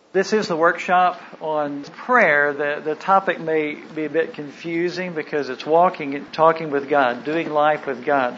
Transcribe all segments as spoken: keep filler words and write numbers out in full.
This is the workshop on prayer. The, the topic may be a bit confusing because it's walking and talking with God, doing life with God.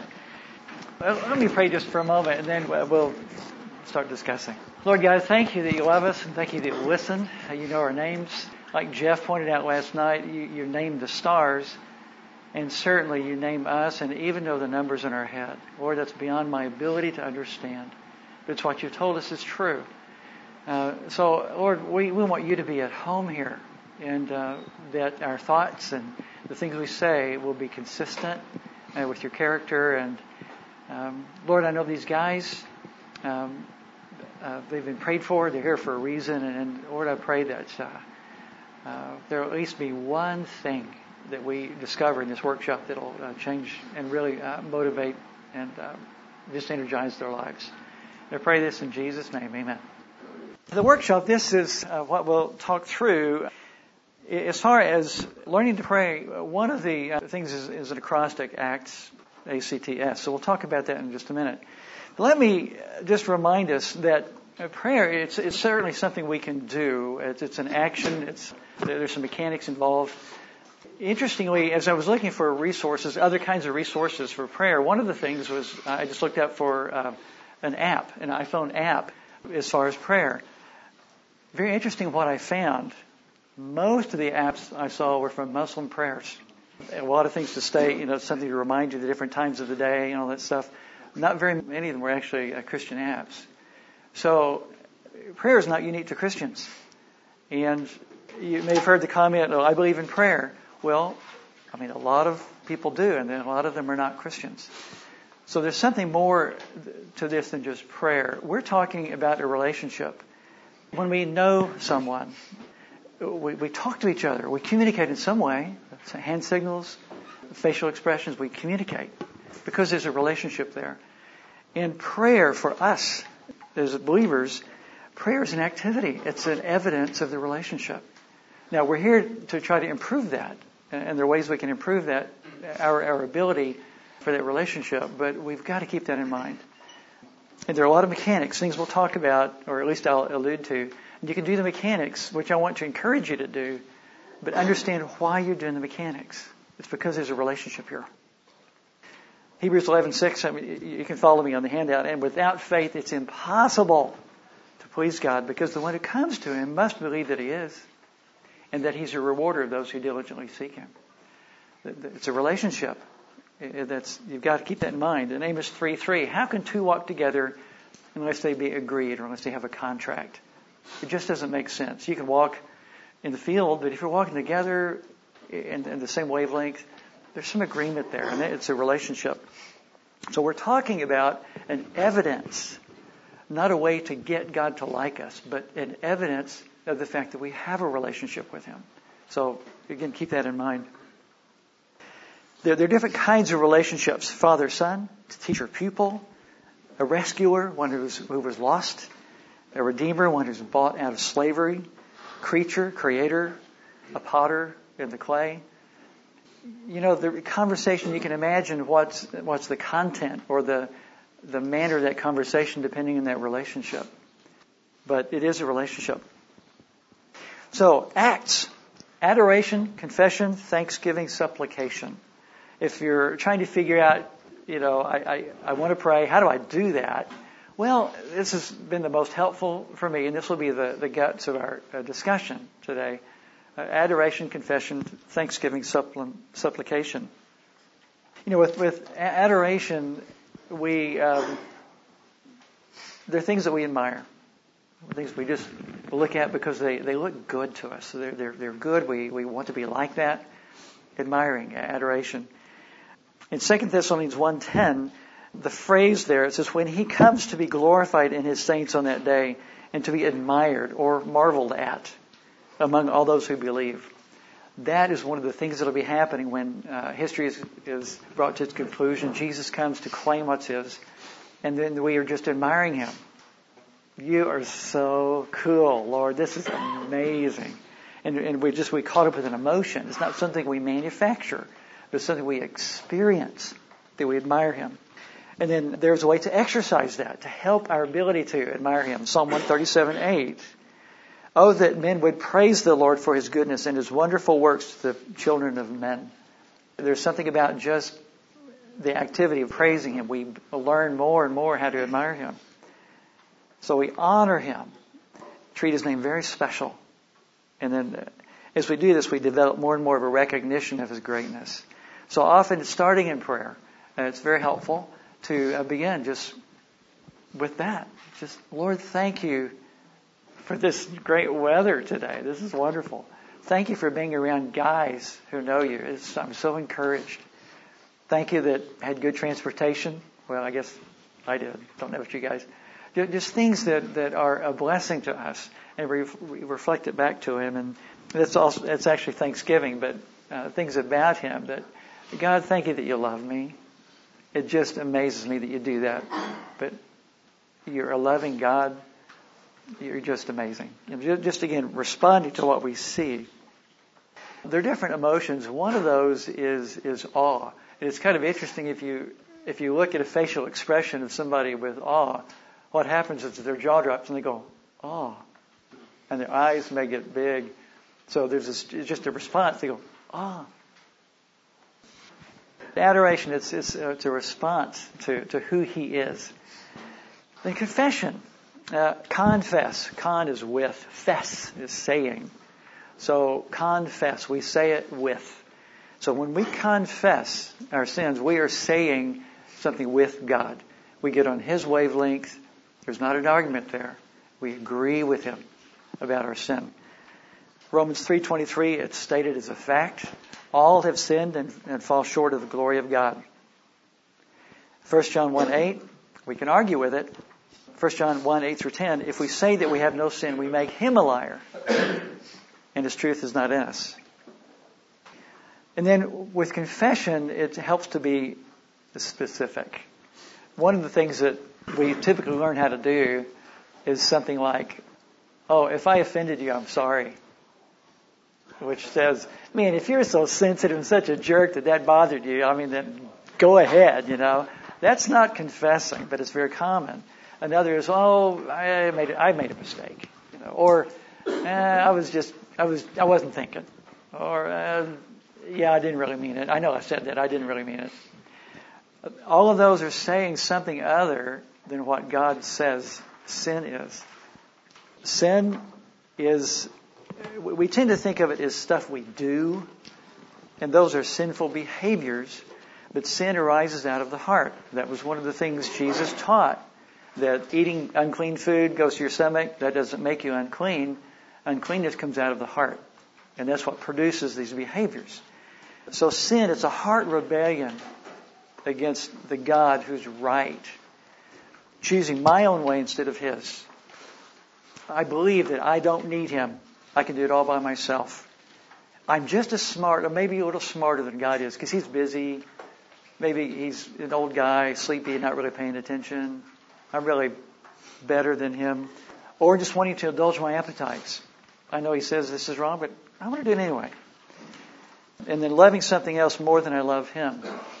Let me pray just for a moment and then we'll start discussing. Lord God, thank you that you love us and thank you that you listen. You know our names. Like Jeff pointed out last night, you, you named the stars and certainly you name us and even know the numbers in our head. Lord, that's beyond my ability to understand. But it's what you've told us is true. Uh, so, Lord, we, we want you to be at home here and uh, that our thoughts and the things we say will be consistent uh, with your character. And, um, Lord, I know these guys, um, uh, they've been prayed for. They're here for a reason. And, and Lord, I pray that uh, uh, there will at least be one thing that we discover in this workshop that will uh, change and really uh, motivate and uh, just energize their lives. I pray this in Jesus' name. Amen. The workshop, this is uh, what we'll talk through. As far as learning to pray, one of the uh, things is, is an acrostic, ACTS, A C T S. So we'll talk about that in just a minute. But let me just remind us that prayer, it's, it's certainly something we can do. It's, it's an action. It's, there's some mechanics involved. Interestingly, as I was looking for resources, other kinds of resources for prayer, one of the things was uh, I just looked up for uh, an app, an iPhone app, as far as prayer. Very interesting what I found. Most of the apps I saw were from Muslim prayers. A lot of things to stay, you know, something to remind you the different times of the day and all that stuff. Not very many of them were actually uh, Christian apps. So prayer is not unique to Christians. And you may have heard the comment, oh, I believe in prayer. Well, I mean, a lot of people do, and then a lot of them are not Christians. So there's something more to this than just prayer. We're talking about a relationship. When we know someone, we, we talk to each other. We communicate in some way. Hand signals, facial expressions, we communicate because there's a relationship there. And prayer for us as believers, prayer is an activity. It's an evidence of the relationship. Now, we're here to try to improve that. And there are ways we can improve that, our, our ability for that relationship. But we've got to keep that in mind. And there are a lot of mechanics, things we'll talk about, or at least I'll allude to. And you can do the mechanics, which I want to encourage you to do, but understand why you're doing the mechanics. It's because there's a relationship here. Hebrews eleven six, I mean, you can follow me on the handout. And without faith, it's impossible to please God, because the one who comes to Him must believe that He is, and that He's a rewarder of those who diligently seek Him. It's a relationship. That's, you've got to keep that in mind. In Amos three three, how can two walk together unless they be agreed or unless they have a contract? It just doesn't make sense. You can walk in the field, but if you're walking together in, in the same wavelength, there's some agreement there, and it's a relationship. So we're talking about an evidence, not a way to get God to like us, but an evidence of the fact that we have a relationship with Him. So again, keep that in mind. There, there are different kinds of relationships. Father-son, teacher-pupil, a rescuer, one who's, who was lost, a redeemer, one who's bought out of slavery, creature, creator, a potter in the clay. You know, the conversation, you can imagine what's what's the content or the the manner of that conversation depending on that relationship. But it is a relationship. So, acts, adoration, confession, thanksgiving, supplication. If you're trying to figure out, you know, I, I, I want to pray, how do I do that? Well, this has been the most helpful for me, and this will be the, the guts of our uh, discussion today. Uh, adoration, confession, thanksgiving, suppl- supplication. You know, with, with adoration, we um, there are things that we admire, things we just look at because they, they look good to us. So they're they're they're good. We we want to be like that. Admiring, adoration. In Second Thessalonians one ten, the phrase there, it says, when He comes to be glorified in His saints on that day and to be admired or marveled at among all those who believe. That is one of the things that will be happening when uh, history is, is brought to its conclusion. Jesus comes to claim what's His, and then we are just admiring Him. You are so cool, Lord. This is amazing. And, and we just, we caught up with an emotion. It's not something we manufacture. It's something we experience, that we admire Him. And then there's a way to exercise that, to help our ability to admire Him. Psalm one thirty-seven eight. Oh, that men would praise the Lord for His goodness and His wonderful works to the children of men. There's something about just the activity of praising Him. We learn more and more how to admire Him. So we honor Him, treat His name very special. And then as we do this, we develop more and more of a recognition of His greatness. So often starting in prayer, uh, it's very helpful to uh, begin just with that. Just, Lord, thank you for this great weather today. This is wonderful. Thank you for being around guys who know you. It's, I'm so encouraged. Thank you that I had good transportation. Well, I guess I did. Don't know about you guys. Just things that, that are a blessing to us, and we, we reflect it back to Him. And that's also that's actually Thanksgiving, but uh, things about Him that, God, thank you that you love me. It just amazes me that you do that. But you're a loving God. You're just amazing. Just again, responding to what we see. There are different emotions. One of those is is awe. And it's kind of interesting if you if you look at a facial expression of somebody with awe, what happens is their jaw drops and they go, awe. And their eyes may get big. So there's this, it's just a response. They go, ah. Adoration, it's, it's, uh, it's a response to, to who He is. Then confession. Uh, confess. Con is with. Fess is saying. So confess. We say it with. So when we confess our sins, we are saying something with God. We get on His wavelength. There's not an argument there. We agree with Him about our sin. Romans three twenty-three, it's stated as a fact. All have sinned and, and fall short of the glory of God. First John one eight, we can argue with it. First John one eight through ten, if we say that we have no sin, we make Him a liar, and His truth is not in us. And then with confession, it helps to be specific. One of the things that we typically learn how to do is something like, oh, if I offended you, I'm sorry. Which says, man, if you're so sensitive and such a jerk that that bothered you, I mean, then go ahead, you know. That's not confessing, but it's very common. Another is, oh, I made I made a mistake, you know, or eh, I was just I was I wasn't thinking, or uh, yeah, I didn't really mean it. I know I said that, I didn't really mean it. All of those are saying something other than what God says sin is. Sin is, we tend to think of it as stuff we do, and those are sinful behaviors, but sin arises out of the heart. That was one of the things Jesus taught, that eating unclean food goes to your stomach, that doesn't make you unclean. Uncleanness comes out of the heart, and that's what produces these behaviors. So sin, it's a heart rebellion against the God who's right, choosing my own way instead of His. I believe that I don't need Him. I can do it all by myself. I'm just as smart, or maybe a little smarter than God is, because He's busy. Maybe He's an old guy, sleepy, not really paying attention. I'm really better than Him. Or just wanting to indulge my appetites. I know He says this is wrong, but I want to do it anyway. And then loving something else more than I love Him.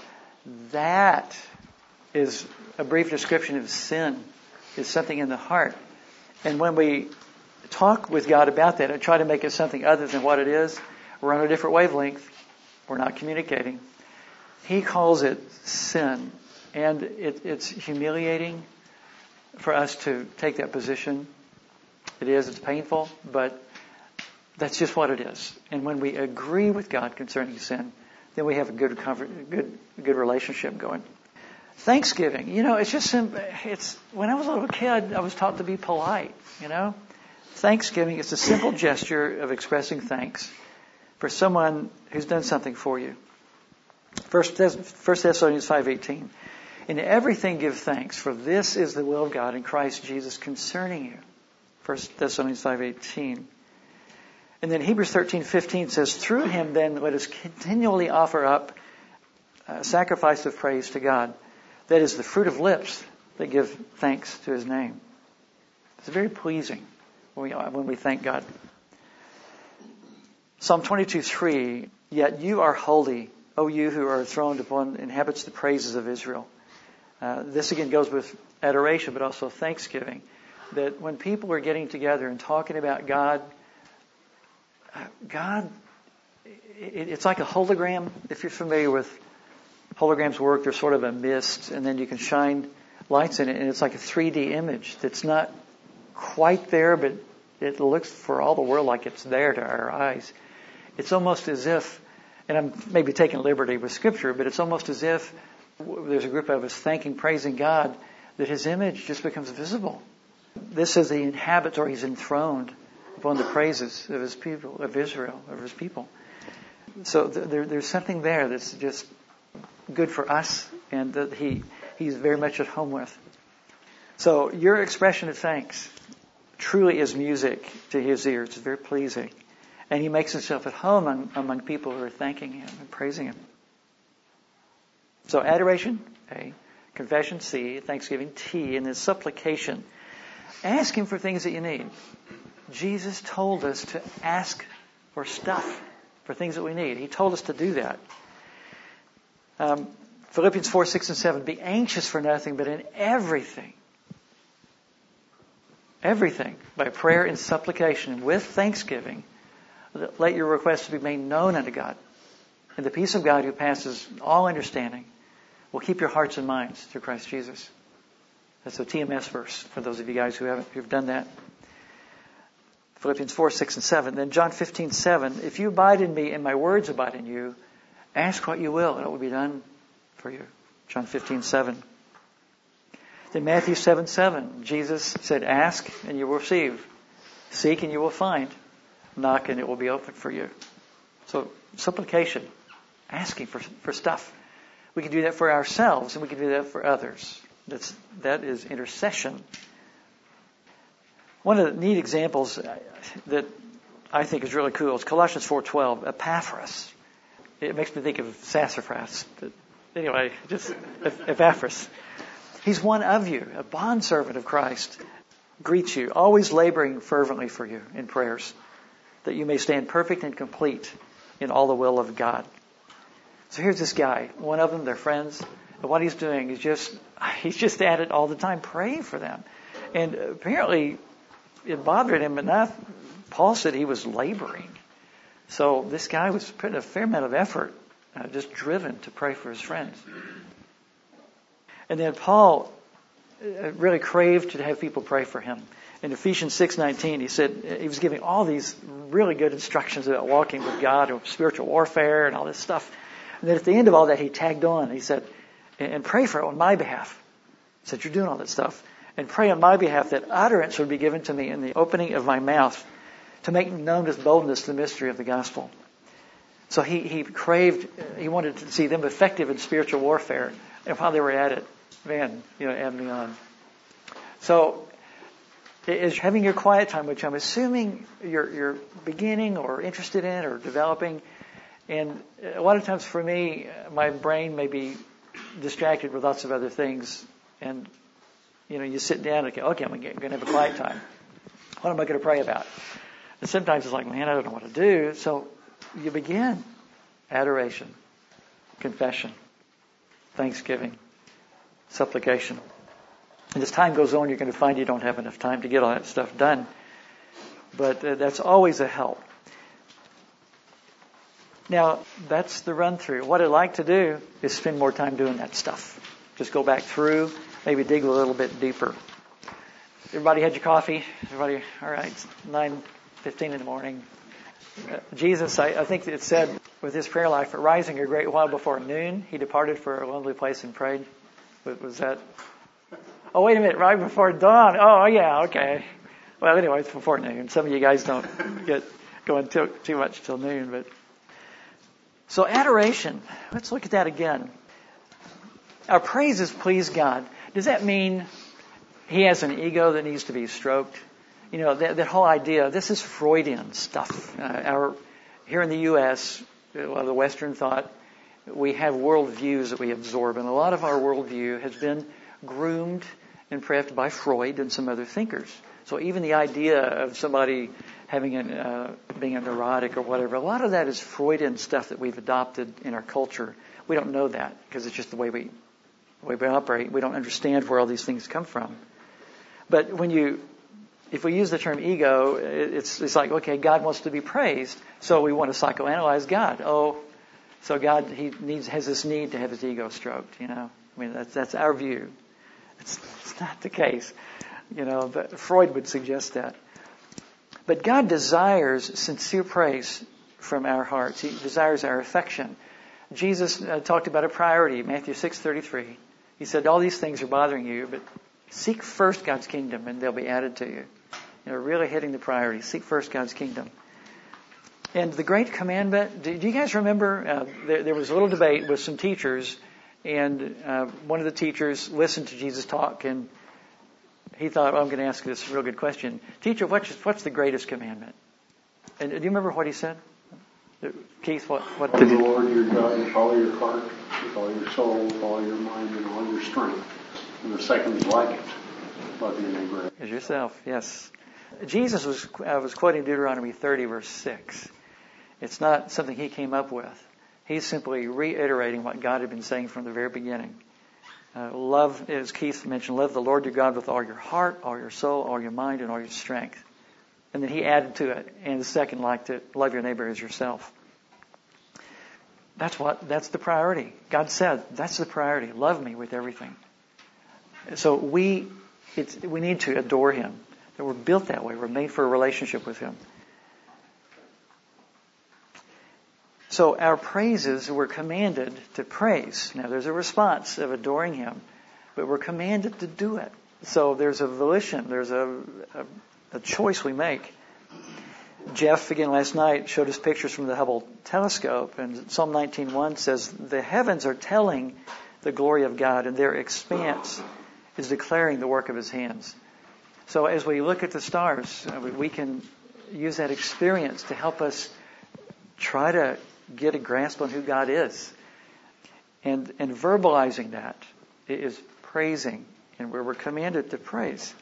That is a brief description of sin. It's something in the heart. And when we talk with God about that and try to make it something other than what it is, we're on a different wavelength. We're not communicating. He calls it sin. And it, it's humiliating for us to take that position. It is. It's painful. But that's just what it is. And when we agree with God concerning sin, then we have a good, comfort, good, good relationship going. Thanksgiving, you know, it's just simple. It's when I was a little kid, I was taught to be polite. You know, Thanksgiving is a simple gesture of expressing thanks for someone who's done something for you. First Thessalonians five eighteen. In everything give thanks, for this is the will of God in Christ Jesus concerning you. First Thessalonians five eighteen. And then Hebrews thirteen fifteen says, through Him then let us continually offer up a sacrifice of praise to God. That is the fruit of lips that give thanks to His name. It's very pleasing when we, when we thank God. Psalm twenty-two three, yet you are holy, O you who are throned upon, inhabits the praises of Israel. Uh, this again goes with adoration, but also thanksgiving. that when people are getting together and talking about God, God, it's like a hologram. If you're familiar with holograms work, they're sort of a mist, and then you can shine lights in it, and it's like a three D image that's not quite there, but it looks for all the world like it's there to our eyes. It's almost as if, and I'm maybe taking liberty with Scripture, but it's almost as if there's a group of us thanking, praising God, that His image just becomes visible. This is He inhabits, or He's enthroned upon the praises of His people, of Israel, of His people. So there, there's something there that's just good for us, and that He He's very much at home with. So your expression of thanks truly is music to His ears. It's very pleasing. And He makes Himself at home among, among people who are thanking Him and praising Him. So adoration, A. Confession, C. Thanksgiving, T. And then supplication. Ask Him for things that you need. Jesus told us to ask for stuff, for things that we need. He told us to do that. Um, Philippians four, six, and seven. Be anxious for nothing, but in everything. Everything. By prayer and supplication with thanksgiving. Let your requests be made known unto God. And the peace of God who passes all understanding will keep your hearts and minds through Christ Jesus. That's a T M S verse for those of you guys who haven't who've done that. Philippians four, six, and seven. Then John fifteen, seven. If you abide in me and my words abide in you, ask what you will and it will be done for you. John fifteen, seven. Then Matthew seven, seven. Jesus said, ask and you will receive. Seek and you will find. Knock and it will be open for you. So supplication, asking for for stuff. We can do that for ourselves and we can do that for others. That's that is intercession. One of the neat examples that I think is really cool is Colossians four twelve. Epaphras. It makes me think of sassafras. But anyway, just Epaphras. He's one of you, a bondservant of Christ. Greets you, always laboring fervently for you in prayers, that you may stand perfect and complete in all the will of God. So here's this guy, one of them, they're friends, and what he's doing is just, he's just at it all the time, praying for them. And apparently it bothered him enough. Paul said he was laboring. So this guy was putting a fair amount of effort, uh, just driven to pray for his friends. And then Paul really craved to have people pray for him. In Ephesians six nineteen, he said he was giving all these really good instructions about walking with God and spiritual warfare and all this stuff. And then at the end of all that, he tagged on. He said, and pray for it on my behalf. He said, you're doing all that stuff. And pray on my behalf that utterance would be given to me in the opening of my mouth to make known with boldness the mystery of the gospel. So he, he craved, he wanted to see them effective in spiritual warfare. And while they were at it, man, you know, add me on. So, is having your quiet time, which I'm assuming you're, you're beginning or interested in or developing. And a lot of times for me, my brain may be distracted with lots of other things. And, you know, you sit down and okay, okay, I'm going to have a quiet time. What am I going to pray about? And sometimes it's like, man, I don't know what to do. So you begin adoration, confession, thanksgiving, supplication. And as time goes on, you're going to find you don't have enough time to get all that stuff done. But uh, that's always a help. Now, that's the run through. What I'd like to do is spend more time doing that stuff. Just go back through, maybe dig a little bit deeper. Everybody had your coffee? Everybody, all right, it's nine fifteen in the morning. Uh, Jesus, I, I think it said with his prayer life, rising a great while before noon, he departed for a lonely place and prayed. Was that? Oh, wait a minute, right before dawn. Oh, yeah, okay. Well, anyway, it's before noon. Some of you guys don't get going too, too much till noon. But so adoration, let's look at that again. Our praises please God. Does that mean he has an ego that needs to be stroked? You know, that, that whole idea, this is Freudian stuff. Uh, our here in the U S, well, the Western thought, we have worldviews that we absorb, and a lot of our worldview has been groomed and prepped by Freud and some other thinkers. So even the idea of somebody having an, uh, being a neurotic or whatever, a lot of that is Freudian stuff that we've adopted in our culture. We don't know that because it's just the way we, the way we operate. We don't understand where all these things come from. But when you if we use the term ego, it's it's like, okay, God wants to be praised, so we want to psychoanalyze God. Oh, so God, he needs has this need to have his ego stroked, you know. I mean, that's that's our view. It's, it's not the case. You know, but Freud would suggest that. But God desires sincere praise from our hearts. He desires our affection. Jesus uh, talked about a priority, Matthew six thirty-three. He said, all these things are bothering you, but seek first God's kingdom and they'll be added to you. You know, really hitting the priority. Seek first God's kingdom. And the great commandment, do, do you guys remember, uh, there, there was a little debate with some teachers, and uh, one of the teachers listened to Jesus talk, and he thought, oh, I'm going to ask this real good question. Teacher, what's, what's the greatest commandment? And do you remember what he said? Keith, what, what did he... The Lord your God with all your heart, with all your soul, with all your mind, and all your strength. And the second is like it. Love your neighbor as yourself, yes. Jesus was, uh, was quoting Deuteronomy thirty, verse six. It's not something he came up with. He's simply reiterating what God had been saying from the very beginning. Uh, love, as Keith mentioned, love the Lord your God with all your heart, all your soul, all your mind, and all your strength. And then he added to it, and the second, like to love your neighbor as yourself. That's what, that's the priority. God said, that's the priority. Love me with everything. So we, it's, we need to adore him. That we're built that way. We're made for a relationship with him. So our praises, we're commanded to praise. Now there's a response of adoring him, but we're commanded to do it. So there's a volition, there's a, a, a choice we make. Jeff, again last night, showed us pictures from the Hubble telescope, and Psalm nineteen one says, the heavens are telling the glory of God, and their expanse is declaring the work of his hands. So as we look at the stars, we can use that experience to help us try to get a grasp on who God is. And and verbalizing that is praising, and where we're commanded to praise.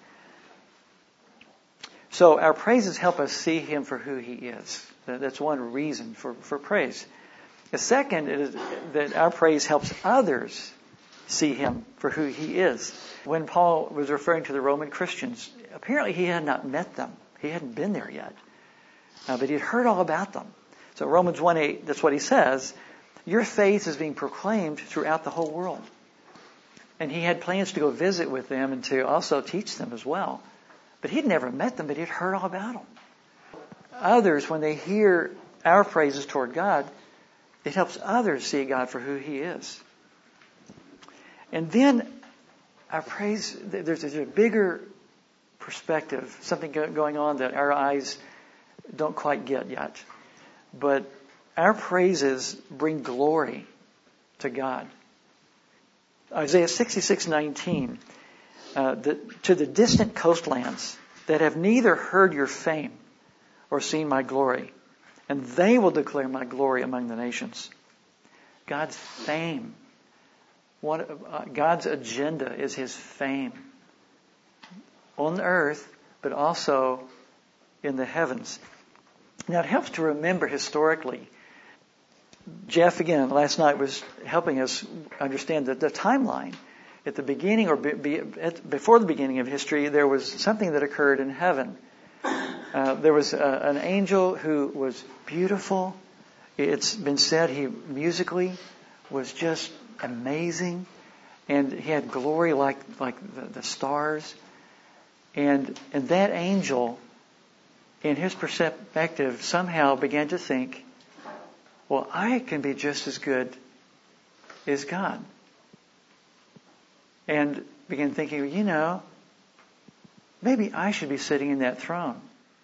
So our praises help us see him for who he is. That's one reason for, for praise. The second is that our praise helps others see him for who he is. When Paul was referring to the Roman Christians, apparently he had not met them. He hadn't been there yet. Uh, but he'd heard all about them. So Romans one eight, that's what he says. Your faith is being proclaimed throughout the whole world. And he had plans to go visit with them and to also teach them as well. But he'd never met them, but he'd heard all about them. Others, when they hear our praises toward God, it helps others see God for who he is. And then our praise, there's a bigger perspective, something going on that our eyes don't quite get yet. But our praises bring glory to God. Isaiah sixty-six nineteen, uh, the, to the distant coastlands that have neither heard your fame or seen my glory, and they will declare my glory among the nations. God's fame, one, uh, God's agenda is his fame on the earth, but also in the heavens. Now it helps to remember historically. Jeff, again, last night was helping us understand that the timeline. At the beginning, or be, be, at, before the beginning of history, there was something that occurred in heaven. Uh, there was a, an angel who was beautiful. It's been said he musically was just amazing, and he had glory like like the, the stars. And and that angel, in his perspective, somehow began to think, well, I can be just as good as God. And began thinking, you know, maybe I should be sitting in that throne.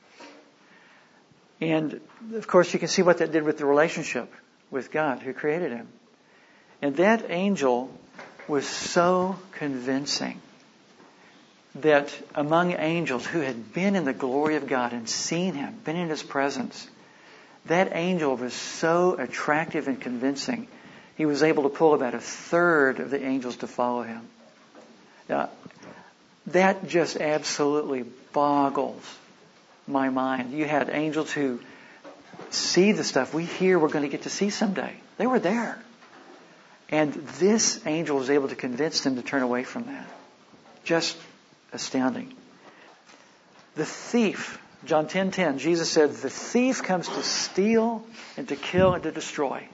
And, of course, you can see what that did with the relationship with God who created him. And that angel was so convincing that among angels who had been in the glory of God and seen him, been in his presence, that angel was so attractive and convincing, he was able to pull about a third of the angels to follow him. Now, that just absolutely boggles my mind. You had angels who see the stuff we hear we're going to get to see someday. They were there. And this angel was able to convince them to turn away from that. Just astounding. The thief, John ten ten, Jesus said, the thief comes to steal and to kill and to destroy.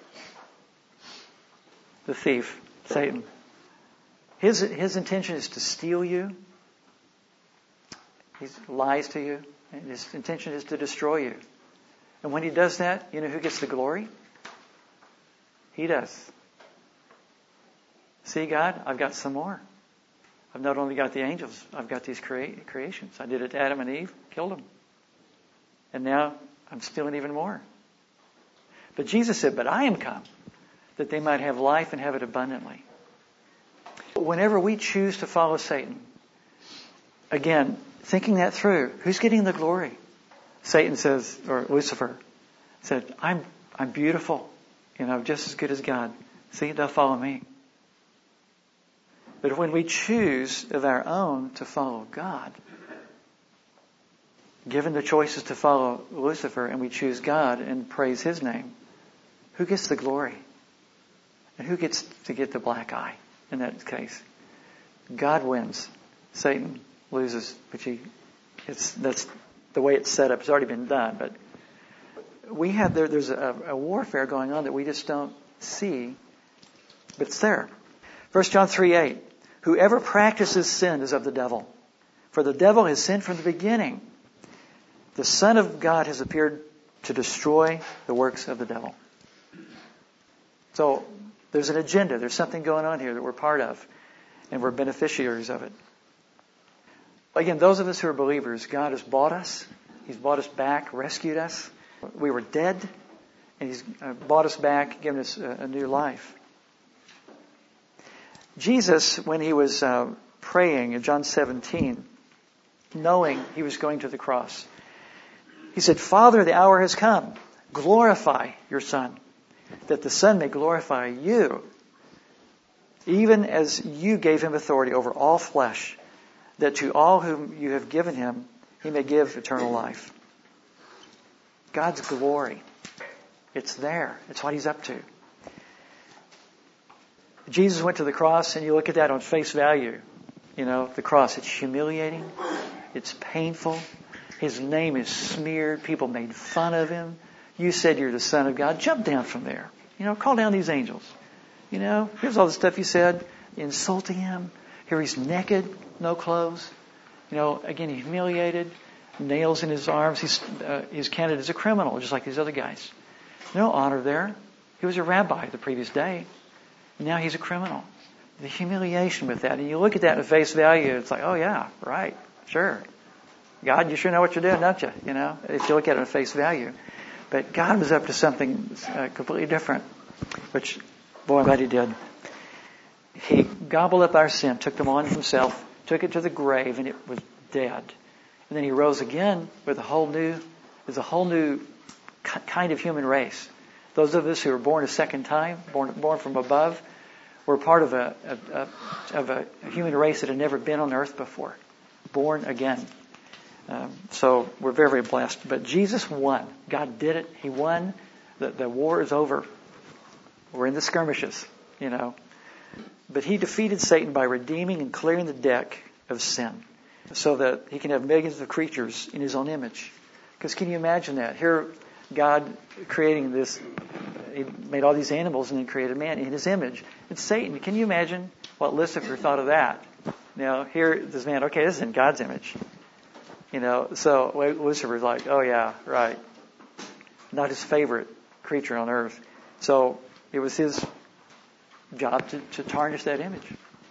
The thief, Satan. His, his intention is to steal you. He lies to you. And his intention is to destroy you. And when he does that, you know who gets the glory? He does. See, God, I've got some more. I've not only got the angels, I've got these crea- creations. I did it to Adam and Eve, killed them. And now I'm stealing even more. But Jesus said, but I am come that they might have life and have it abundantly. Whenever we choose to follow Satan, again, thinking that through, who's getting the glory? Satan says, or Lucifer said, I'm I'm beautiful, you know, just as good as God. See, they'll follow me. But when we choose of our own to follow God, given the choices to follow Lucifer and we choose God and praise His name, who gets the glory? And who gets to get the black eye in that case? God wins. Satan loses, but he, it's, that's the way it's set up. It's already been done, but we have there, there's a, a warfare going on that we just don't see, but it's there. First John three eight. Whoever practices sin is of the devil. For the devil has sinned from the beginning. The Son of God has appeared to destroy the works of the devil. So there's an agenda. There's something going on here that we're part of. And we're beneficiaries of it. Again, those of us who are believers, God has bought us. He's bought us back, rescued us. We were dead. And He's bought us back, given us a, a new life. Jesus, when He was uh, praying in John seventeen, knowing He was going to the cross, He said, Father, the hour has come. Glorify your Son, that the Son may glorify you, even as you gave Him authority over all flesh, that to all whom you have given Him, He may give eternal life. God's glory. It's there. It's what He's up to. Jesus went to the cross, and you look at that on face value. You know, the cross, it's humiliating. It's painful. His name is smeared. People made fun of Him. You said you're the Son of God. Jump down from there. You know, call down these angels. You know, here's all the stuff you said. Insulting Him. Here He's naked, no clothes. You know, again, humiliated. Nails in His arms. He's, uh, he's counted as a criminal, just like these other guys. No honor there. He was a rabbi the previous day. Now He's a criminal. The humiliation with that. And you look at that at face value, it's like, oh yeah, right, sure. God, you sure know what you're doing, don't you? You know, if you look at it at face value. But God was up to something uh, completely different, which, boy, I'm glad He did. He gobbled up our sin, took them on Himself, took it to the grave, and it was dead. And then He rose again with a whole new, there's a whole new kind of human race. Those of us who were born a second time, born born from above, were part of a, a, a of a human race that had never been on earth before, born again. Um, so we're very, very blessed. But Jesus won. God did it. He won. The, the war is over. We're in the skirmishes, you know. But He defeated Satan by redeeming and clearing the deck of sin, so that He can have millions of creatures in His own image. Because can you imagine that? Here, God creating this, He made all these animals and then created man in His image. And Satan, can you imagine what Lucifer thought of that? Now, here, this man, okay, this is in God's image. You know, so Lucifer's like, oh yeah, right. Not his favorite creature on earth. So it was his job to, to tarnish that image.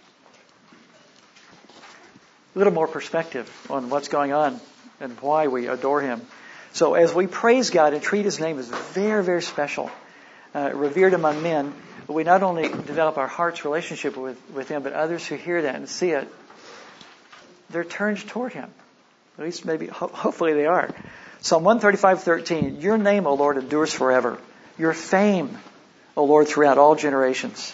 A little more perspective on what's going on and why we adore Him. So as we praise God and treat His name as very, very special, uh, revered among men, we not only develop our heart's relationship with, with Him, but others who hear that and see it, they're turned toward Him. At least maybe, ho- hopefully they are. Psalm one thirty-five thirteen, your name, O Lord, endures forever. Your fame, O Lord, throughout all generations.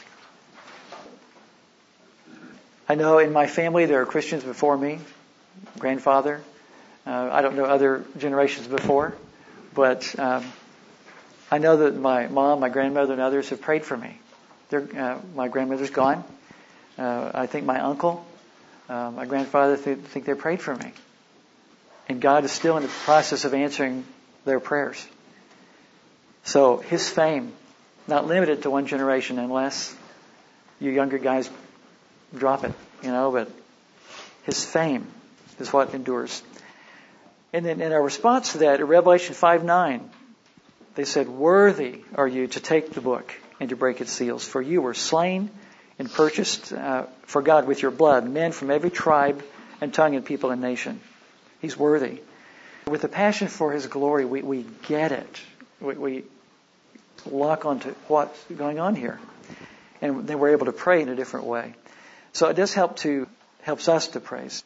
I know in my family there are Christians before me, grandfather. Uh, I don't know other generations before, but um, I know that my mom, my grandmother, and others have prayed for me. Uh, my grandmother's gone. Uh, I think my uncle, uh, my grandfather, th- think they prayed for me. And God is still in the process of answering their prayers. So His fame, not limited to one generation unless you younger guys drop it, you know, but His fame is what endures. And then in our response to that, in Revelation five nine, they said, "Worthy are you to take the book and to break its seals, for you were slain and purchased uh, for God with your blood, men from every tribe and tongue and people and nation." He's worthy. With the passion for His glory, we, we get it. We, we lock onto what's going on here. And then we're able to pray in a different way. So it does help to, helps us to praise.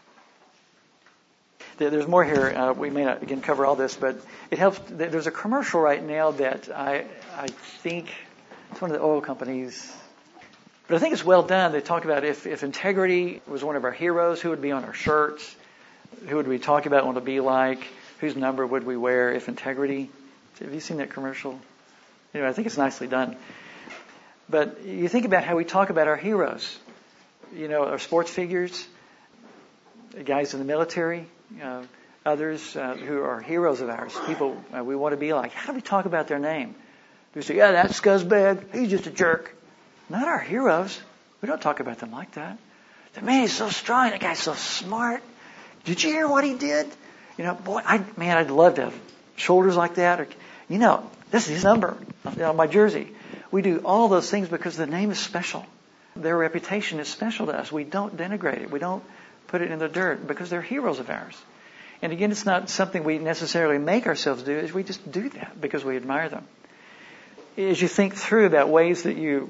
There's more here. Uh, we may not, again, cover all this, but it helps. There's a commercial right now that I, I think it's one of the oil companies. But I think it's well done. They talk about if, if integrity was one of our heroes, who would be on our shirts? Who would we talk about, want to be like? Whose number would we wear if integrity? Have you seen that commercial? Anyway, I think it's nicely done. But you think about how we talk about our heroes. You know, our sports figures, guys in the military, uh, others uh, who are heroes of ours, people uh, we want to be like. How do we talk about their name? Do we say, "Yeah, that scuzzbag, he's just a jerk"? Not our heroes. We don't talk about them like that. Man, he's so strong. That guy's so smart. Did you hear what he did? You know, boy, I, man, I'd love to have shoulders like that. Or, you know, this is his number on my jersey. We do all those things because the name is special. Their reputation is special to us. We don't denigrate it. We don't put it in the dirt because they're heroes of ours. And again, it's not something we necessarily make ourselves do. Is we just do that because we admire them. As you think through about ways that you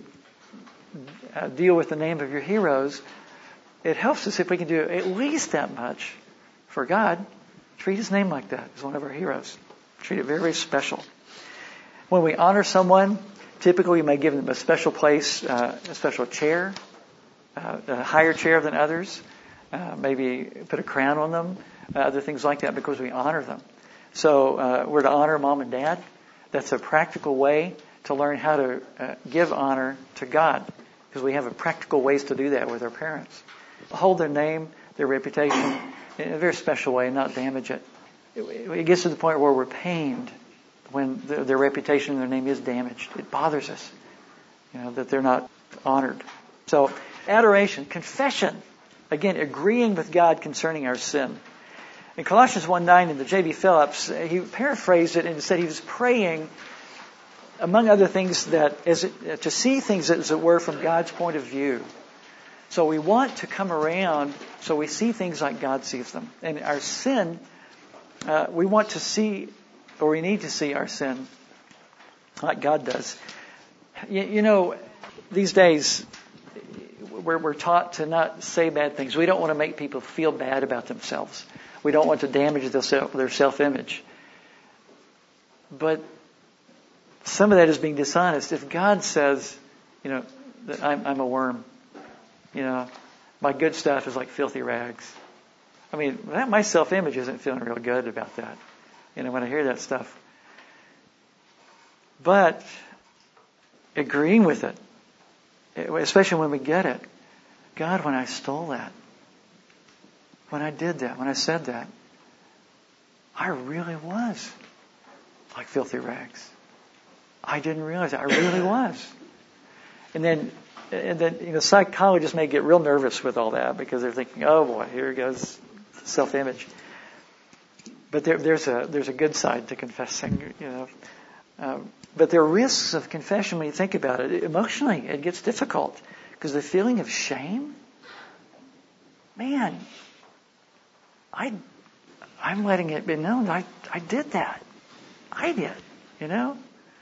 uh, deal with the name of your heroes, it helps us if we can do at least that much for God. Treat His name like that as one of our heroes. Treat it very, very special. When we honor someone, typically we may give them a special place, uh, a special chair, uh, a higher chair than others. Uh, maybe put a crown on them, uh, other things like that because we honor them. So uh, we're to honor mom and dad. That's a practical way to learn how to uh, give honor to God because we have a practical ways to do that with our parents. Hold their name, their reputation in a very special way and not damage it. It, it gets to the point where we're pained when the, their reputation and their name is damaged. It bothers us, you know, that they're not honored. So adoration, confession, again, agreeing with God concerning our sin. In Colossians one nine in the J B Phillips, he paraphrased it and said he was praying, among other things, that as it, to see things as it were from God's point of view. So we want to come around so we see things like God sees them. And our sin, uh, we want to see, or we need to see our sin like God does. You, you know, these days we're, we're taught to not say bad things. We don't want to make people feel bad about themselves. We don't want to damage their, self, their self-image. But some of that is being dishonest. If God says, you know, that I'm, I'm a worm, you know, my good stuff is like filthy rags. I mean, that, my self-image isn't feeling real good about that, you know, when I hear that stuff. But agreeing with it, especially when we get it. God, when I stole that, when I did that, when I said that, I really was like filthy rags. I didn't realize that. I really was. And then And then, you know, psychologists may get real nervous with all that because they're thinking, "Oh boy, here goes self-image." But there, there's a there's a good side to confessing, you know. Um, but there are risks of confession when you think about it. Emotionally, it gets difficult because the feeling of shame. Man, I I'm letting it be known I I did that. I did, you know.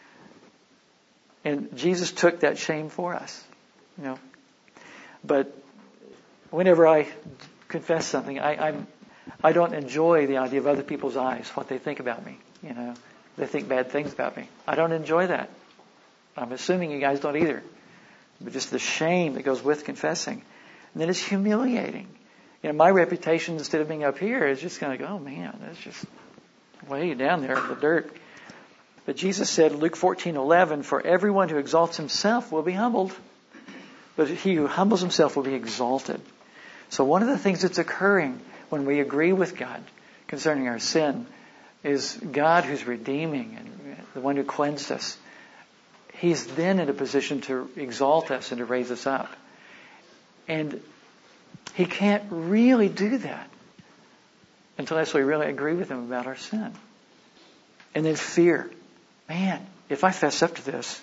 And Jesus took that shame for us. You know, but whenever I confess something, I, I'm, I don't enjoy the idea of other people's eyes, what they think about me. You know, they think bad things about me. I don't enjoy that. I'm assuming you guys don't either. But just the shame that goes with confessing, and then it's humiliating. You know, my reputation instead of being up here is just kind of go, "Oh man, that's just way down there in the dirt." But Jesus said, Luke fourteen eleven, "For everyone who exalts himself will be humbled, but he who humbles himself will be exalted." So one of the things that's occurring when we agree with God concerning our sin is God who's redeeming and the one who cleansed us. He's then in a position to exalt us and to raise us up. And He can't really do that unless we really agree with Him about our sin. And then fear. Man, if I fess up to this,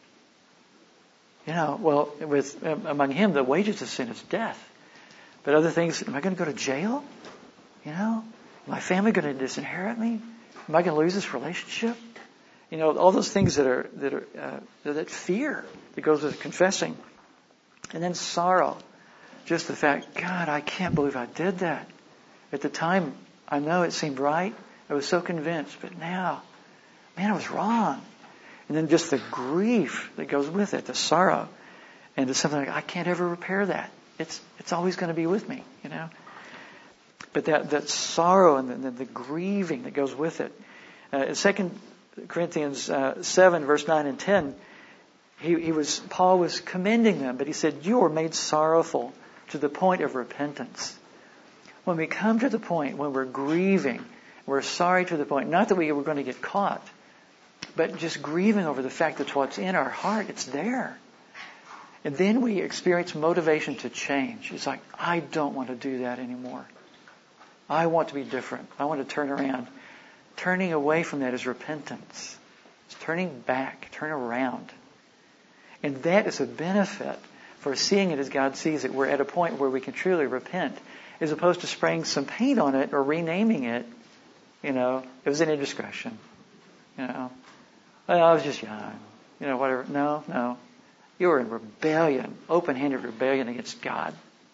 you know, well, with um, among Him, the wages of sin is death. But other things, am I going to go to jail? You know, is my family going to disinherit me? Am I going to lose this relationship? You know, all those things that are that are uh, that fear that goes with confessing, and then sorrow. Just the fact, God, I can't believe I did that. At the time, I know it seemed right. I was so convinced, but now, man, I was wrong. And then just the grief that goes with it, the sorrow, and it's something like I can't ever repair that. It's it's always going to be with me, you know. But that that sorrow and the, the grieving that goes with it. Uh, in Second Corinthians uh, seven, verse nine and ten, he, he was Paul was commending them, but he said, "You are made sorrowful to the point of repentance." When we come to the point when we're grieving, we're sorry to the point, not that we were going to get caught, but just grieving over the fact that what's in our heart, it's there. And then we experience motivation to change. It's like, I don't want to do that anymore. I want to be different. I want to turn around. Turning away from that is repentance. It's turning back, turn around. And that is a benefit for seeing it as God sees it. We're at a point where we can truly repent, as opposed to spraying some paint on it or renaming it. You know, it was an indiscretion. You know, well, I was just young. You know, whatever. No, no. You were in rebellion, open-handed rebellion against God.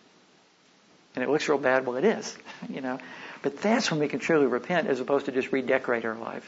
And it looks real bad. Well, it is. You know, but that's when we can truly repent, as opposed to just redecorate our lives.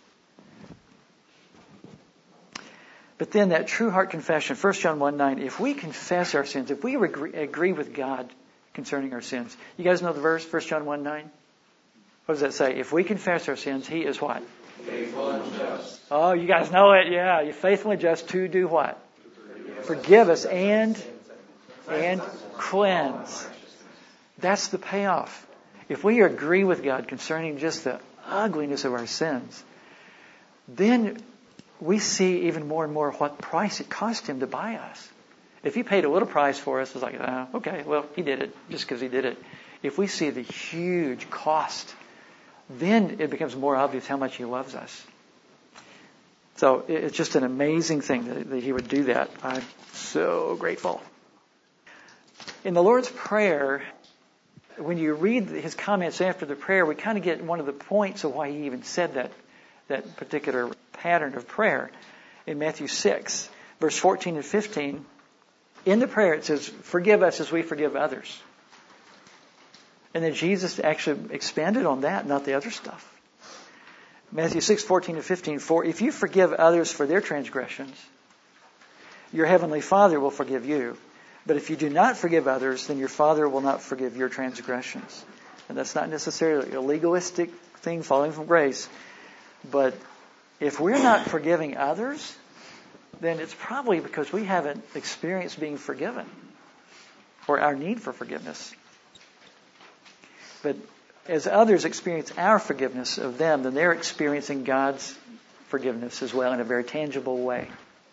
But then that true heart confession, First John one nine, if we confess our sins, if we agree, agree with God concerning our sins. You guys know the verse, First John one nine? What does that say? If we confess our sins, He is what? Faithful and just. Oh, you guys know it, yeah. You're faithful and just to do what? Forgive us and, and cleanse. That's the payoff. If we agree with God concerning just the ugliness of our sins, then we see even more and more what price it cost Him to buy us. If He paid a little price for us, it's like, oh, okay, well, He did it just because He did it. If we see the huge cost, then it becomes more obvious how much He loves us. So it's just an amazing thing that, that He would do that. I'm so grateful. In the Lord's Prayer, when you read His comments after the prayer, we kind of get one of the points of why He even said that, that particular pattern of prayer. In Matthew six, verse fourteen and fifteen, in the prayer it says, forgive us as we forgive others. And then Jesus actually expanded on that, not the other stuff. Matthew six, fourteen and fifteen, for if you forgive others for their transgressions, your heavenly Father will forgive you. But if you do not forgive others, then your Father will not forgive your transgressions. And that's not necessarily a legalistic thing falling from grace. But if we're not forgiving others, then it's probably because we haven't experienced being forgiven or our need for forgiveness. But as others experience our forgiveness of them, then they're experiencing God's forgiveness as well in a very tangible way.